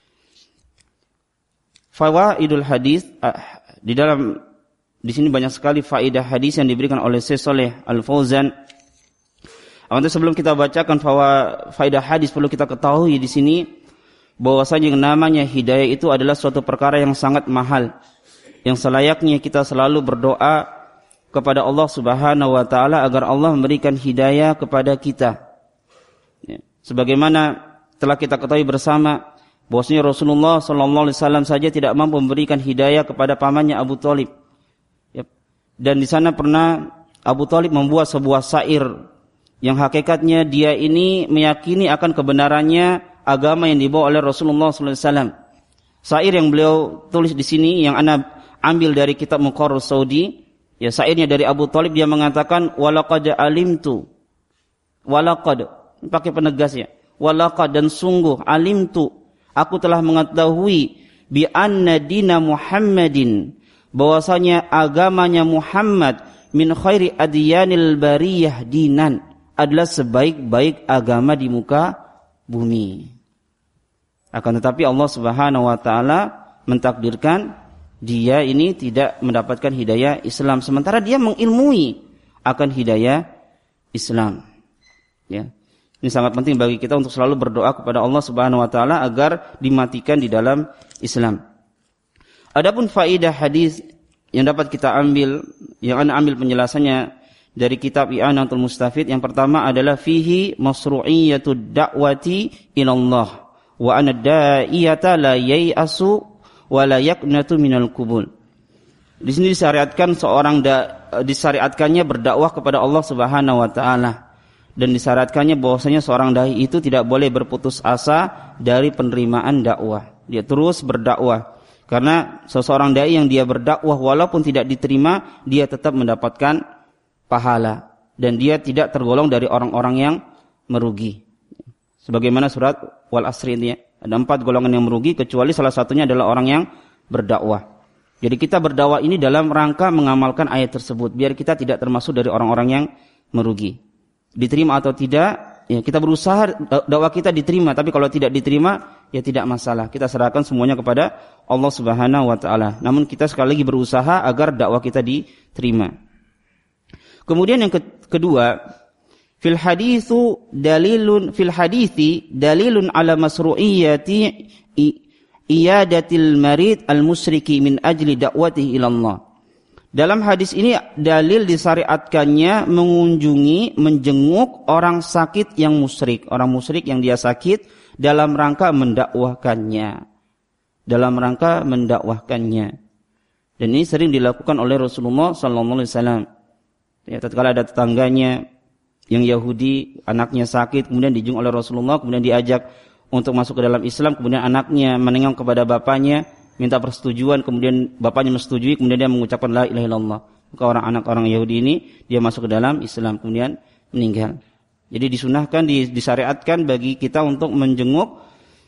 Fawaidul hadis, di sini banyak sekali faedah hadis yang diberikan oleh Syekh Shalih Al Fauzan. Sebelum kita bacakan faedah hadis, perlu kita ketahui di sini bahwasanya yang namanya hidayah itu adalah suatu perkara yang sangat mahal, yang selayaknya kita selalu berdoa kepada Allah Subhanahu wa taala agar Allah memberikan hidayah kepada kita. Ya. Sebagaimana telah kita ketahui bersama bahwasanya Rasulullah sallallahu alaihi wasallam saja tidak mampu memberikan hidayah kepada pamannya Abu Thalib. Ya. Dan di sana pernah Abu Thalib membuat sebuah syair yang hakikatnya dia ini meyakini akan kebenarannya agama yang dibawa oleh Rasulullah sallallahu alaihi wasallam. Syair yang beliau tulis di sini yang ana ambil dari kitab Muqarrarus Saudi. Ya, syairnya dari Abu Thalib, dia mengatakan walaqad alimtu, walaqad pakai penegas ya, walaqad dan sungguh, alimtu Aku telah mengetahui bi anna dina Muhammadin, bahwasanya agamanya Muhammad min khairi adyanil bariyah dinan, adalah sebaik-baik agama di muka bumi. Akan tetapi Allah Subhanahu wa taala mentakdirkan dia ini tidak mendapatkan hidayah Islam, sementara dia mengilmui akan hidayah Islam. Ya. Ini sangat penting bagi kita untuk selalu berdoa kepada Allah Subhanahu wa taala agar dimatikan di dalam Islam. Adapun faidah hadis yang dapat kita ambil, yang ana ambil penjelasannya dari kitab I'anatul Mustafid, yang pertama adalah fihi masru'iyatud da'wati ila Allah wa anna da'iyata la yai'asu wa la yaqnatu minal qubul. Di sini disyariatkannya berdakwah kepada Allah Subhanahu wa taala, dan disyariatkannya bahwasanya seorang dai itu tidak boleh berputus asa dari penerimaan dakwah. Dia terus berdakwah. Karena seseorang dai yang dia berdakwah walaupun tidak diterima, dia tetap mendapatkan pahala dan dia tidak tergolong dari orang-orang yang merugi. Sebagaimana surat Wal Asri ini, ada 4 golongan yang merugi kecuali salah satunya adalah orang yang berdakwah. Jadi kita berdakwah ini dalam rangka mengamalkan ayat tersebut biar kita tidak termasuk dari orang-orang yang merugi. Diterima atau tidak, ya kita berusaha dakwah kita diterima, tapi kalau tidak diterima ya tidak masalah. Kita serahkan semuanya kepada Allah Subhanahu wa taala. Namun kita sekali lagi berusaha agar dakwah kita diterima. Kemudian yang kedua, fil hadithi dalilun ala masru'iyyati iyadatil marid al-musyriki min ajli da'watihi ila Allah. Dalam hadis ini dalil disyariatkannya menjenguk orang sakit yang musyrik, orang musyrik yang dia sakit dalam rangka mendakwahkannya. Dan ini sering dilakukan oleh Rasulullah sallallahu alaihi wasallam. Ya, tatkala ada tetangganya yang Yahudi, anaknya sakit, kemudian dijenguk oleh Rasulullah, kemudian diajak untuk masuk ke dalam Islam, kemudian anaknya menengok kepada bapaknya, minta persetujuan, kemudian bapaknya menyetujui, kemudian dia mengucapkan la ilaha illallah. Maka orang Yahudi ini dia masuk ke dalam Islam, kemudian meninggal. Jadi disunahkan, disyariatkan bagi kita untuk menjenguk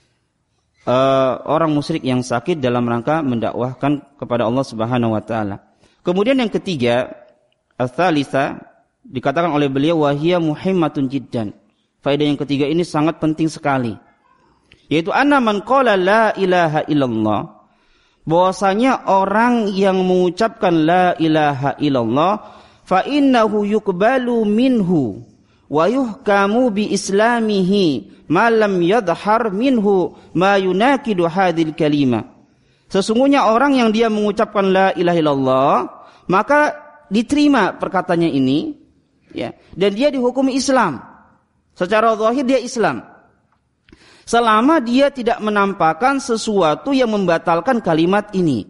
orang musyrik yang sakit dalam rangka mendakwahkan kepada Allah Subhanahu wa taala. Kemudian yang ketiga, ats-tsalitsah, dikatakan oleh beliau wahiyya muhimmatun jiddan. Faedah yang ketiga ini sangat penting sekali. Yaitu anna man qala la ilaha illallah, bahwasanya orang yang mengucapkan la ilaha illallah fa innahu yuqbalu minhu wa yuhkamu bi islamihi ma lam yadhhar minhu ma yunakidu hadhil kalimah. Sesungguhnya orang yang dia mengucapkan la ilaha illallah, maka diterima perkataannya ini, ya, dan dia dihukumi Islam. Secara zahir dia Islam. Selama dia tidak menampakkan sesuatu yang membatalkan kalimat ini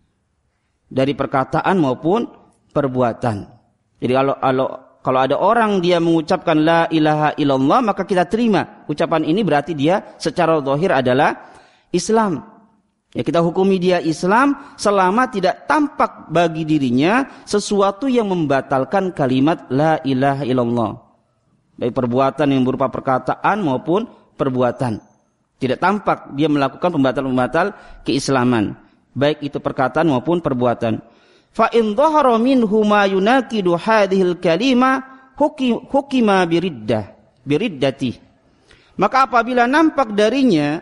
dari perkataan maupun perbuatan. Jadi kalau ada orang dia mengucapkan la ilaha illallah, maka kita terima ucapan ini, berarti dia secara zahir adalah Islam. Ya, kita hukumi dia Islam selama tidak tampak bagi dirinya sesuatu yang membatalkan kalimat la ilaha illallah. Baik perbuatan yang berupa perkataan maupun perbuatan. Tidak tampak dia melakukan pembatal-pembatal keislaman, baik itu perkataan maupun perbuatan. Fa in dhahara minhu ma yunakidu hadhil kalima hukima biriddati. Maka apabila nampak darinya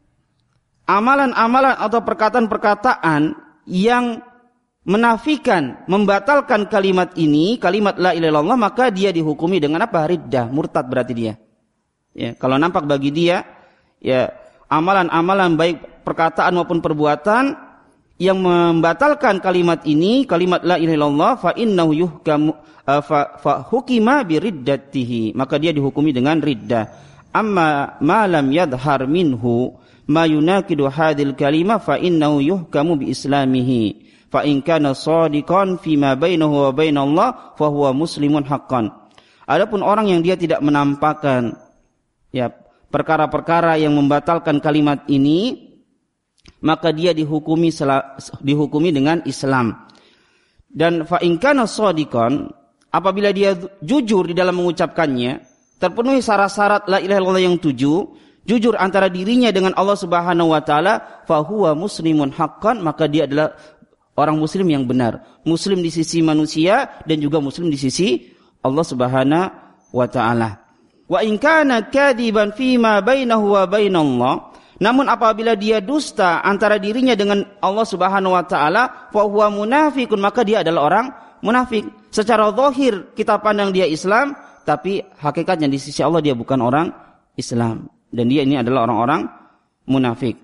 amalan-amalan atau perkataan-perkataan yang menafikan, membatalkan kalimat ini, kalimat la ilaha illallah, maka dia dihukumi dengan apa? Riddah, murtad berarti dia. Ya, kalau nampak bagi dia ya amalan-amalan baik perkataan maupun perbuatan yang membatalkan kalimat ini, kalimat la ilaha illallah, fa innahu yuhkamu fa hukima biriddatihi, maka dia dihukumi dengan riddah. Amma ma lam yadhhar minhu ma yunakidu hadhil kalimah fa innahu yuhkamu bi islamihi. Fa in kana shadiqan fi ma bainahu wa bainallah fa huwa muslimun haqqan. Adapun orang yang dia tidak menampakkan ya perkara-perkara yang membatalkan kalimat ini, maka dia dihukumi dengan Islam. Dan fa in kana shadiqan, apabila dia jujur di dalam mengucapkannya, terpenuhi syarat-syarat la ilaha illallah yang 7, jujur antara dirinya dengan Allah Subhanahu wa taala, fahuwa muslimun haqqan, maka dia adalah orang muslim yang benar. Muslim di sisi manusia dan juga muslim di sisi Allah Subhanahu wa taala. Wa in kana kadiban fima bainahu wa bainallah, namun apabila dia dusta antara dirinya dengan Allah Subhanahu wa taala, fa huwa munafiqun, maka dia adalah orang munafik. Secara zahir kita pandang dia Islam, tapi hakikatnya di sisi Allah dia bukan orang Islam, dan dia ini adalah orang-orang munafik.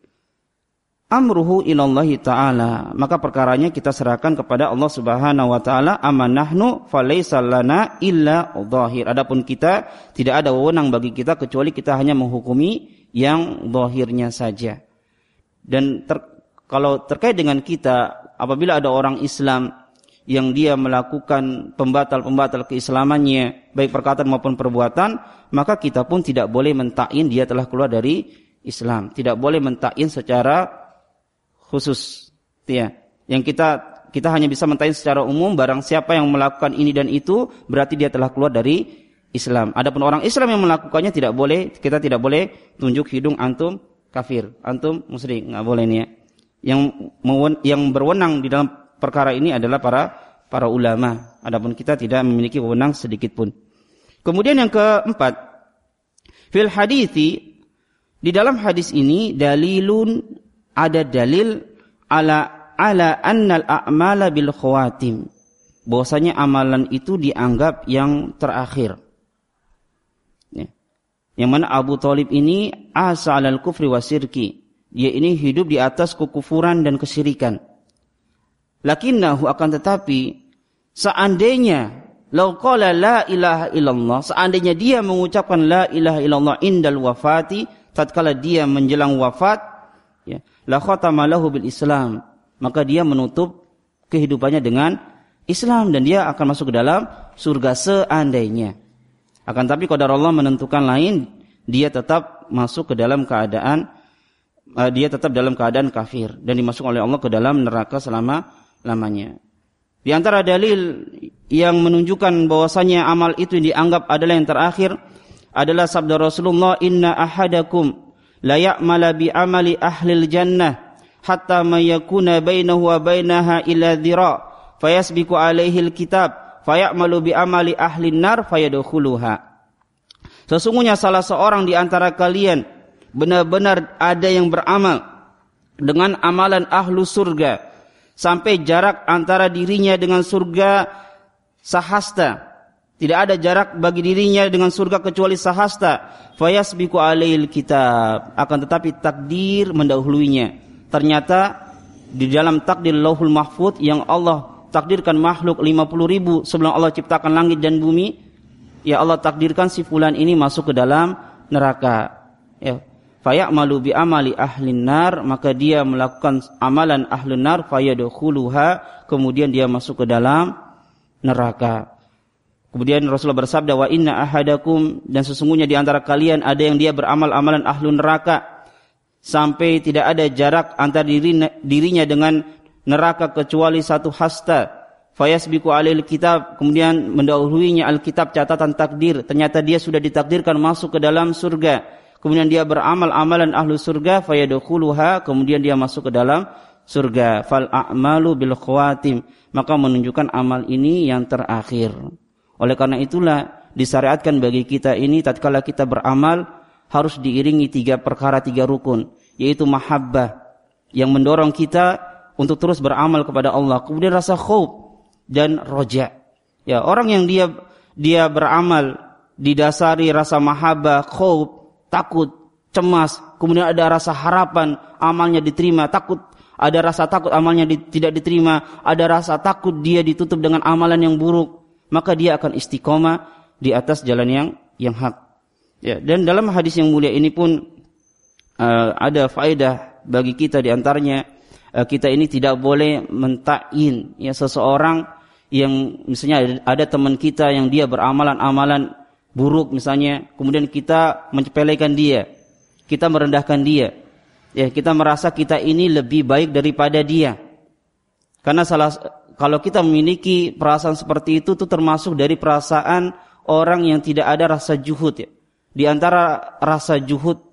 Amruhu ilallahi ta'ala, maka perkaranya kita serahkan kepada Allah Subhanahu wa taala. Amanahnu falaysa lana illa dhahir. Adapun kita tidak ada wewenang bagi kita kecuali kita hanya menghukumi yang zahirnya saja. Dan kalau terkait dengan kita, apabila ada orang Islam yang dia melakukan pembatal-pembatal keislamannya, baik perkataan maupun perbuatan, maka kita pun tidak boleh mentakyin dia telah keluar dari Islam. Tidak boleh mentakyin secara khusus, ya. Yang kita hanya bisa mentakyin secara umum, barang siapa yang melakukan ini dan itu berarti dia telah keluar dari Islam. Adapun orang Islam yang melakukannya tidak boleh, kita tidak boleh tunjuk hidung antum kafir, antum musyrik, enggak boleh ini ya. Yang berwenang di dalam perkara ini adalah para ulama. Adapun kita tidak memiliki wewenang sedikit pun. Kemudian yang keempat, fil hadithi, di dalam hadis ini dalilun, ada dalil ala annal a'mala bil khawatim, bahwasanya amalan itu dianggap yang terakhir. Ya. Yang mana Abu Thalib ini asa 'alal kufri wasirki, dia ini hidup di atas kekufuran dan kesyirikan. Lakinnahu, akan tetapi seandainya law qala la ilaha illallah, seandainya dia mengucapkan la ilaha illallah indal wafati, tatkala dia menjelang wafat, ya, la khatama lahu bil Islam, maka dia menutup kehidupannya dengan Islam dan dia akan masuk ke dalam surga seandainya. Akan tapi qadar Allah menentukan lain, dia tetap masuk ke dalam keadaan dalam keadaan kafir dan dimasukkan oleh Allah ke dalam neraka selama-lamanya. Di antara dalil yang menunjukkan bahwasanya amal itu dianggap adalah yang terakhir adalah sabda Rasulullah, inna ahadakum la ya'mala bi amali ahlil jannah hatta ma yakuna bainahu wa bainaha illa dhira fayasbiqu alaihi alkitab fayamalu bi amali ahlin nar fayadkhuluha. Sesungguhnya salah seorang di antara kalian benar-benar ada yang beramal dengan amalan ahlu surga sampai jarak antara dirinya dengan surga sahasta. Tidak ada jarak bagi dirinya dengan surga kecuali sahasta. Fayasbiqu alaihil kitab, akan tetapi takdir mendahuluinya. Ternyata di dalam takdir Lauhul Mahfuz yang Allah takdirkan makhluk 50.000 sebelum Allah ciptakan langit dan bumi, ya Allah takdirkan si fulan ini masuk ke dalam neraka. Ya. Fayamalu bi amali ahlin nar, maka dia melakukan amalan ahlun nar, fayadkhuluha, kemudian dia masuk ke dalam neraka. Kemudian Rasulullah bersabda, wa inna ahadakum, dan sesungguhnya di antara kalian ada yang dia beramal amalan ahlu neraka sampai tidak ada jarak antara dirinya dengan neraka kecuali satu hasta. Fayasbiqu alaihil kitab, kemudian mendahuluinya alkitab, catatan takdir. Ternyata dia sudah ditakdirkan masuk ke dalam surga. Kemudian dia beramal amalan ahlu surga, fayadkhuluha, kemudian dia masuk ke dalam surga. Fal a'malu bil khawatim, maka menunjukkan amal ini yang terakhir. Oleh karena itulah disyariatkan bagi kita ini tatkala kita beramal harus diiringi 3 perkara, 3 rukun, yaitu mahabbah yang mendorong kita untuk terus beramal kepada Allah, kemudian rasa khauf dan roja. Ya, orang yang dia beramal didasari rasa mahabbah, khauf, takut, cemas, kemudian ada rasa harapan amalnya diterima, ada rasa takut amalnya tidak diterima, ada rasa takut dia ditutup dengan amalan yang buruk, maka dia akan istiqomah di atas jalan yang hak. Ya, dan dalam hadis yang mulia ini pun ada faedah bagi kita, di antaranya kita ini tidak boleh mentakyin ya seseorang yang misalnya ada teman kita yang dia beramalan-amalan buruk misalnya, kemudian kita menyepelekan dia, kita merendahkan dia. Ya, kita merasa kita ini lebih baik daripada dia. Karena kalau kita memiliki perasaan seperti itu termasuk dari perasaan orang yang tidak ada rasa juhud ya. Di antara rasa juhud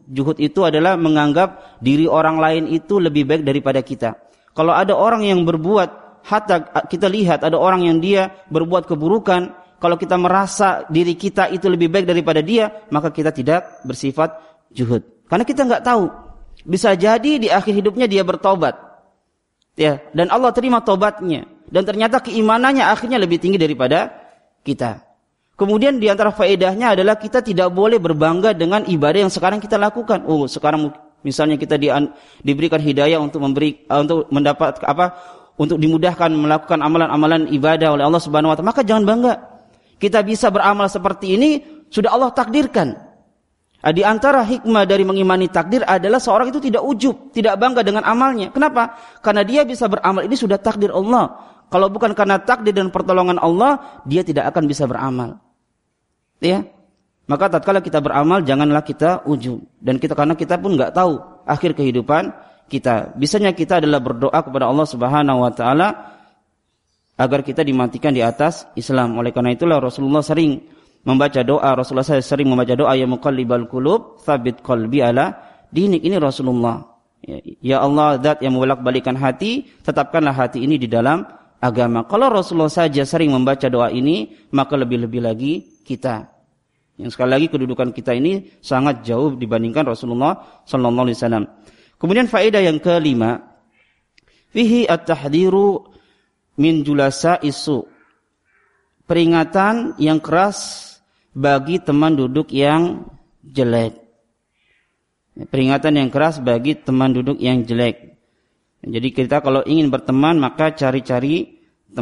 Juhud itu adalah menganggap diri orang lain itu lebih baik daripada kita. Kalau ada orang yang berbuat, hatta kita lihat ada orang yang dia berbuat keburukan, kalau kita merasa diri kita itu lebih baik daripada dia, maka kita tidak bersifat juhud. Karena kita enggak tahu. Bisa jadi di akhir hidupnya dia bertobat. Ya, dan Allah terima tobatnya. Dan ternyata keimanannya akhirnya lebih tinggi daripada kita. Kemudian di antara faedahnya adalah kita tidak boleh berbangga dengan ibadah yang sekarang kita lakukan. Oh, sekarang misalnya kita diberikan hidayah untuk mendapat untuk dimudahkan melakukan amalan-amalan ibadah oleh Allah Subhanahu wa taala, maka jangan bangga. Kita bisa beramal seperti ini sudah Allah takdirkan. Di antara hikmah dari mengimani takdir adalah seorang itu tidak ujub, tidak bangga dengan amalnya. Kenapa? Karena dia bisa beramal ini sudah takdir Allah. Kalau bukan karena takdir dan pertolongan Allah, dia tidak akan bisa beramal. Ya. Maka tatkala kita beramal janganlah kita ujub, dan karena kita pun enggak tahu akhir kehidupan kita. Bisanya kita adalah berdoa kepada Allah Subhanahu wa taala agar kita dimatikan di atas Islam. Oleh karena itulah Rasulullah sering membaca doa, ya muqallibal qulub, tsabit qalbi ala dinik. Ini Rasulullah. Ya Allah, zat yang membolak-balikan hati, tetapkanlah hati ini di dalam agama. Kalau Rasulullah saja sering membaca doa ini, maka lebih-lebih lagi kita. Yang sekali lagi kedudukan kita ini sangat jauh dibandingkan Rasulullah sallallahu alaihi wasallam. Kemudian faedah yang kelima, fihi at-tahdhiru min julasa isu. Peringatan yang keras bagi teman duduk yang jelek. Peringatan yang keras bagi teman duduk yang jelek. Jadi kita kalau ingin berteman maka cari-cari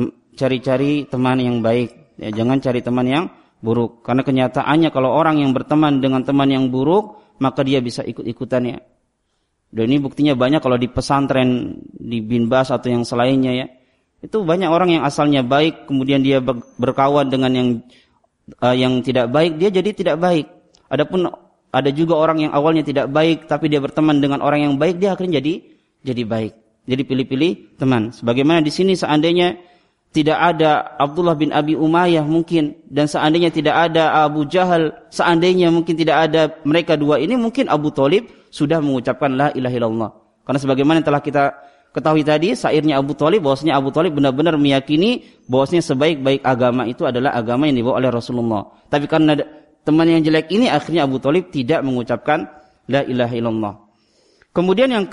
teman yang baik. Ya, jangan cari teman yang buruk. Karena kenyataannya kalau orang yang berteman dengan teman yang buruk, maka dia bisa ikut-ikutannya. Dan ini buktinya banyak kalau di pesantren, di Binbas atau yang selainnya ya. Itu banyak orang yang asalnya baik, kemudian dia berkawan dengan yang tidak baik, dia jadi tidak baik. Adapun ada juga orang yang awalnya tidak baik, tapi dia berteman dengan orang yang baik, dia akhirnya jadi baik. Jadi pilih-pilih teman. Sebagaimana di sini seandainya tidak ada Abdullah bin Abi Umayyah mungkin, dan seandainya tidak ada Abu Jahal, seandainya mungkin tidak ada mereka dua ini, mungkin Abu Thalib sudah mengucapkan la ilaha illallah. Karena sebagaimana telah kita ketahui tadi, syairnya Abu Thalib, bahwasanya Abu Thalib benar-benar meyakini bahwasanya sebaik-baik agama itu adalah agama yang dibawa oleh Rasulullah. Tapi karena teman yang jelek ini, akhirnya Abu Thalib tidak mengucapkan la ilaha illallah. Kemudian yang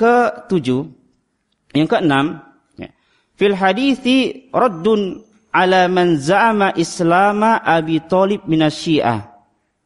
keenam, fil hadithi raddun ala man za'ama islama Abi Thalib minasyiah.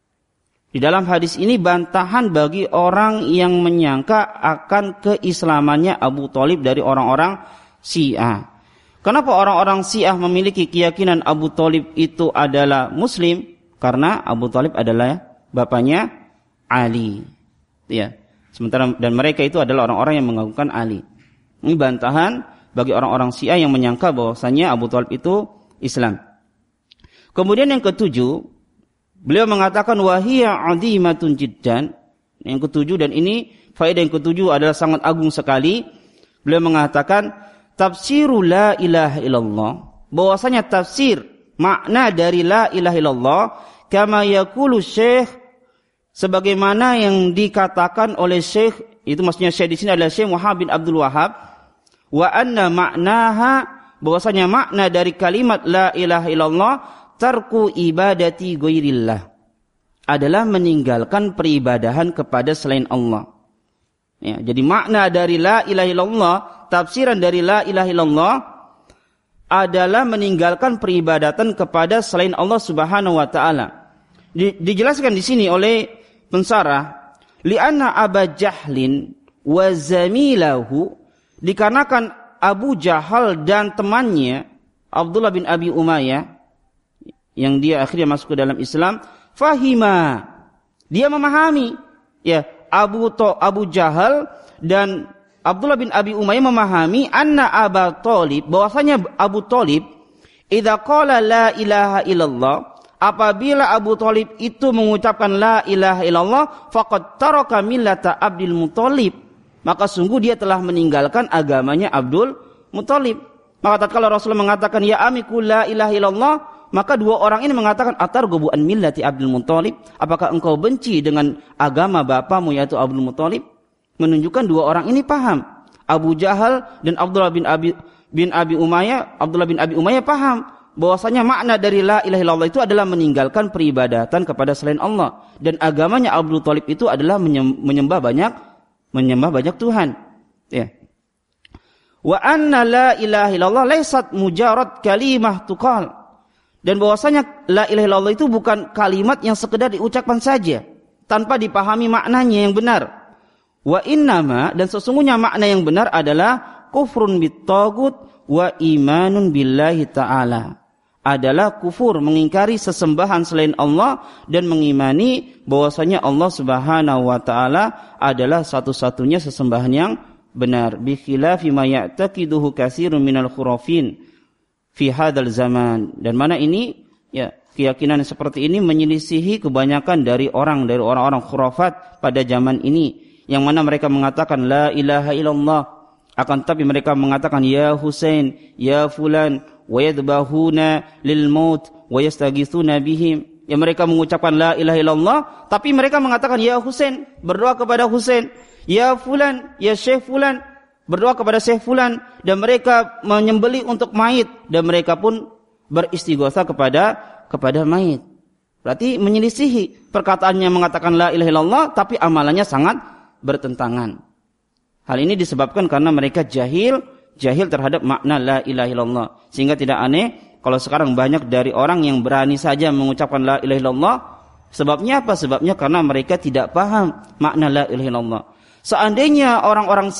Di dalam hadis ini bantahan bagi orang yang menyangka akan keislamannya Abu Thalib dari orang-orang Syiah. Kenapa orang-orang Syiah memiliki keyakinan Abu Thalib itu adalah Muslim? Karena Abu Thalib adalah bapaknya Ali. Ya. Sementara dan mereka itu adalah orang-orang yang mengagungkan Ali. Ini bantahan bagi orang-orang Syiah yang menyangka bahwasanya Abu Thalib itu Islam. Kemudian yang ketujuh, beliau mengatakan wahiyya 'azimatun jiddan. Yang ketujuh, dan ini faedah yang ketujuh adalah sangat agung sekali. Beliau mengatakan tafsiru la ilaha illallah, bahwasanya tafsir makna dari la ilaha illallah kama yaqulu syekh, sebagaimana yang dikatakan oleh syekh, itu maksudnya syekh di sini adalah Syekh Muhammad bin Abdul Wahhab, wa anna maknaha, bahwasanya makna dari kalimat la ilaha illallah tarku ibadati ghairillah, adalah meninggalkan peribadahan kepada selain Allah. Ya, jadi makna dari la ilaha illallah, tafsiran dari la ilaha illallah adalah meninggalkan peribadatan kepada selain Allah Subhanahu wa taala. Dijelaskan di sini oleh pensarah, li'anna Aba Jahlin wa zamilahu, dikarenakan Abu Jahal dan temannya Abdullah bin Abi Umayyah yang dia akhirnya masuk ke dalam Islam, fahima, dia memahami, ya, Abu Jahal dan Abdullah bin Abi Umayyah memahami anna Aba Thalib, bahwasanya Abu Thalib idza qala la ilaha illallah, apabila Abu Thalib itu mengucapkan la ilaha illallah, faqad taraka millata Abdul Muthalib, maka sungguh dia telah meninggalkan agamanya Abdul Muthalib. Maka tatkala Rasulullah mengatakan ya amiku la ilaha illallah, maka dua orang ini mengatakan, atarghabu an millati Abdul Muthalib? Apakah engkau benci dengan agama bapamu yaitu Abdul Muthalib? Menunjukkan dua orang ini paham. Abu Jahal dan Abdullah bin Abi Umayyah paham bahwasanya makna dari la ilaha illallah itu adalah meninggalkan peribadatan kepada selain Allah, dan agamanya Abdul Muthalib itu adalah menyembah banyak Tuhan. Ya. Wa anna la ilaha illallah laysat mujarrad kalimah tuqal. Dan bahwasanya la ilaha illallah itu bukan kalimat yang sekedar diucapkan saja tanpa dipahami maknanya yang benar. Wa innama, dan sesungguhnya makna yang benar adalah kufrun bit-taghut wa imanun billahi ta'ala. Adalah kufur, mengingkari sesembahan selain Allah dan mengimani bahwasanya Allah Subhanahu wa taala adalah satu-satunya sesembahan yang benar. Bi khilafi ma ya'taqiduhu katsirun minal khurafin fi hadzal zaman. Dan mana ini ya, keyakinan seperti ini menyelisihi kebanyakan dari orang-orang khurafat pada zaman ini, yang mana mereka mengatakan la ilaha illallah, akan tetapi mereka mengatakan ya Husain, ya fulan, wa yadbahuna lil maut wa yastaghithuna bihim. Ya, mereka mengucapkan la ilaha illallah tapi mereka mengatakan ya Husain, berdoa kepada Husain, ya fulan, ya Syekh fulan, berdoa kepada Syekh fulan, dan mereka menyembelih untuk mayit, dan mereka pun beristighotsah kepada mayit. Berarti menyelisihi perkataannya mengatakan la ilaha illallah tapi amalannya sangat bertentangan. Hal ini disebabkan karena mereka jahil terhadap makna la ilaha illallah. Sehingga tidak aneh kalau sekarang banyak dari orang yang berani saja mengucapkan la ilaha illallah. Sebabnya apa? Sebabnya karena mereka tidak paham makna la ilaha illallah. Seandainya orang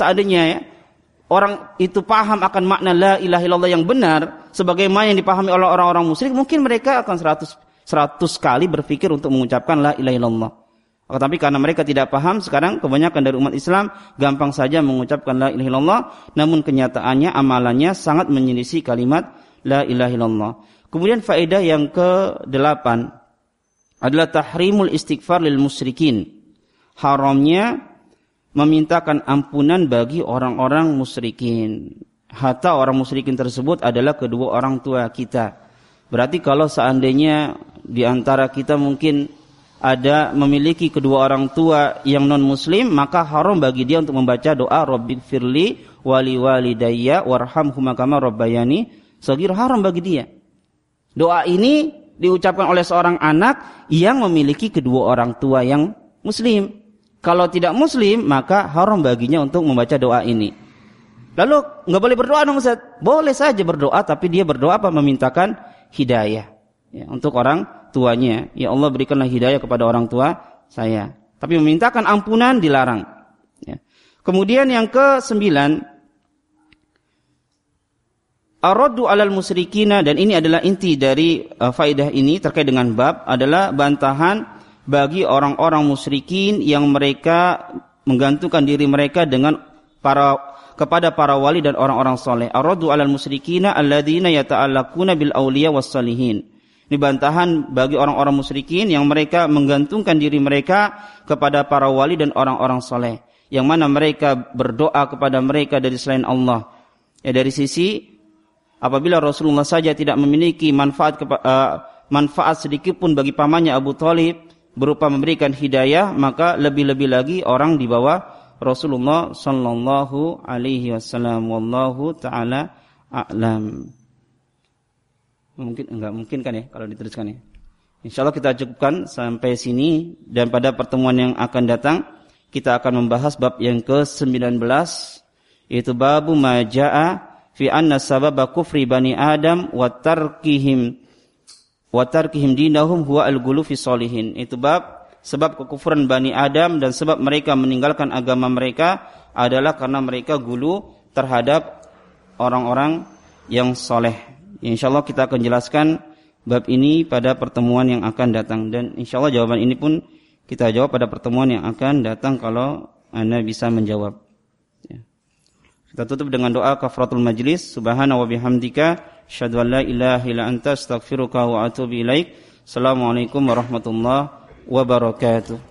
itu paham akan makna la ilaha illallah yang benar, sebagaimana yang dipahami oleh orang-orang musyrik, mungkin mereka akan 100 kali berpikir untuk mengucapkan la ilaha illallah. Tetapi karena mereka tidak paham, sekarang kebanyakan dari umat Islam gampang saja mengucapkan la ilaha illallah, namun kenyataannya amalannya sangat menyelisih kalimat la ilaha illallah. Kemudian faedah yang ke-8 adalah tahrimul istighfar lil musyrikin. Haramnya memintakan ampunan bagi orang-orang musyrikin. Hatta orang musyrikin tersebut adalah kedua orang tua kita. Berarti kalau seandainya di antara kita mungkin ada memiliki kedua orang tua yang non muslim, maka haram bagi dia untuk membaca doa Rabbighfirli wali walidayya warhamhuma kama rabbayani shaghir. Haram bagi dia. Doa ini diucapkan oleh seorang anak yang memiliki kedua orang tua yang muslim. Kalau tidak muslim, maka haram baginya untuk membaca doa ini. Lalu enggak boleh berdoa dong Ustaz? Boleh saja berdoa, tapi dia berdoa apa? Memintakan hidayah ya, untuk orang tuanya. Ya Allah, berikanlah hidayah kepada orang tua saya. Tapi memintakan ampunan dilarang. Ya. Kemudian yang ke-9, ar-raddu 'alal musyrikina, dan ini adalah inti dari faedah ini terkait dengan bab, adalah bantahan bagi orang-orang musyrikin yang mereka menggantungkan diri mereka kepada para wali dan orang-orang soleh. Ar-raddu 'alal musyrikina alladzina yata'allaquna bil auliya was salihin. Ini bantahan bagi orang-orang musyrikin yang mereka menggantungkan diri mereka kepada para wali dan orang-orang soleh, yang mana mereka berdoa kepada mereka dari selain Allah. Ya, dari sisi apabila Rasulullah saja tidak memiliki manfaat sedikit pun bagi pamannya Abu Thalib berupa memberikan hidayah, maka lebih-lebih lagi orang di bawah Rasulullah sallallahu alaihi wasallam. Wallahu taala a'lam. Enggak mungkin kan ya kalau diteruskan ya. Insyaallah kita cukupkan sampai sini, dan pada pertemuan yang akan datang kita akan membahas bab yang ke-19, yaitu babu ma jaa fi anna sababa kufri bani Adam wa tarkihim dinahum huwa al-ghulu fi sholihin. Itu bab sebab kekufuran Bani Adam dan sebab mereka meninggalkan agama mereka adalah karena mereka gulu terhadap orang-orang yang soleh. InsyaAllah kita akan jelaskan bab ini pada pertemuan yang akan datang, dan InsyaAllah jawaban ini pun kita jawab pada pertemuan yang akan datang kalau Anda bisa menjawab. Ya. Kita tutup dengan doa kafaratul majlis. Subhana wa bihamdika asyhadu an la ilaha illa anta astaghfiruka wa atubu ilaik. Assalamualaikum warahmatullahi wabarakatuh.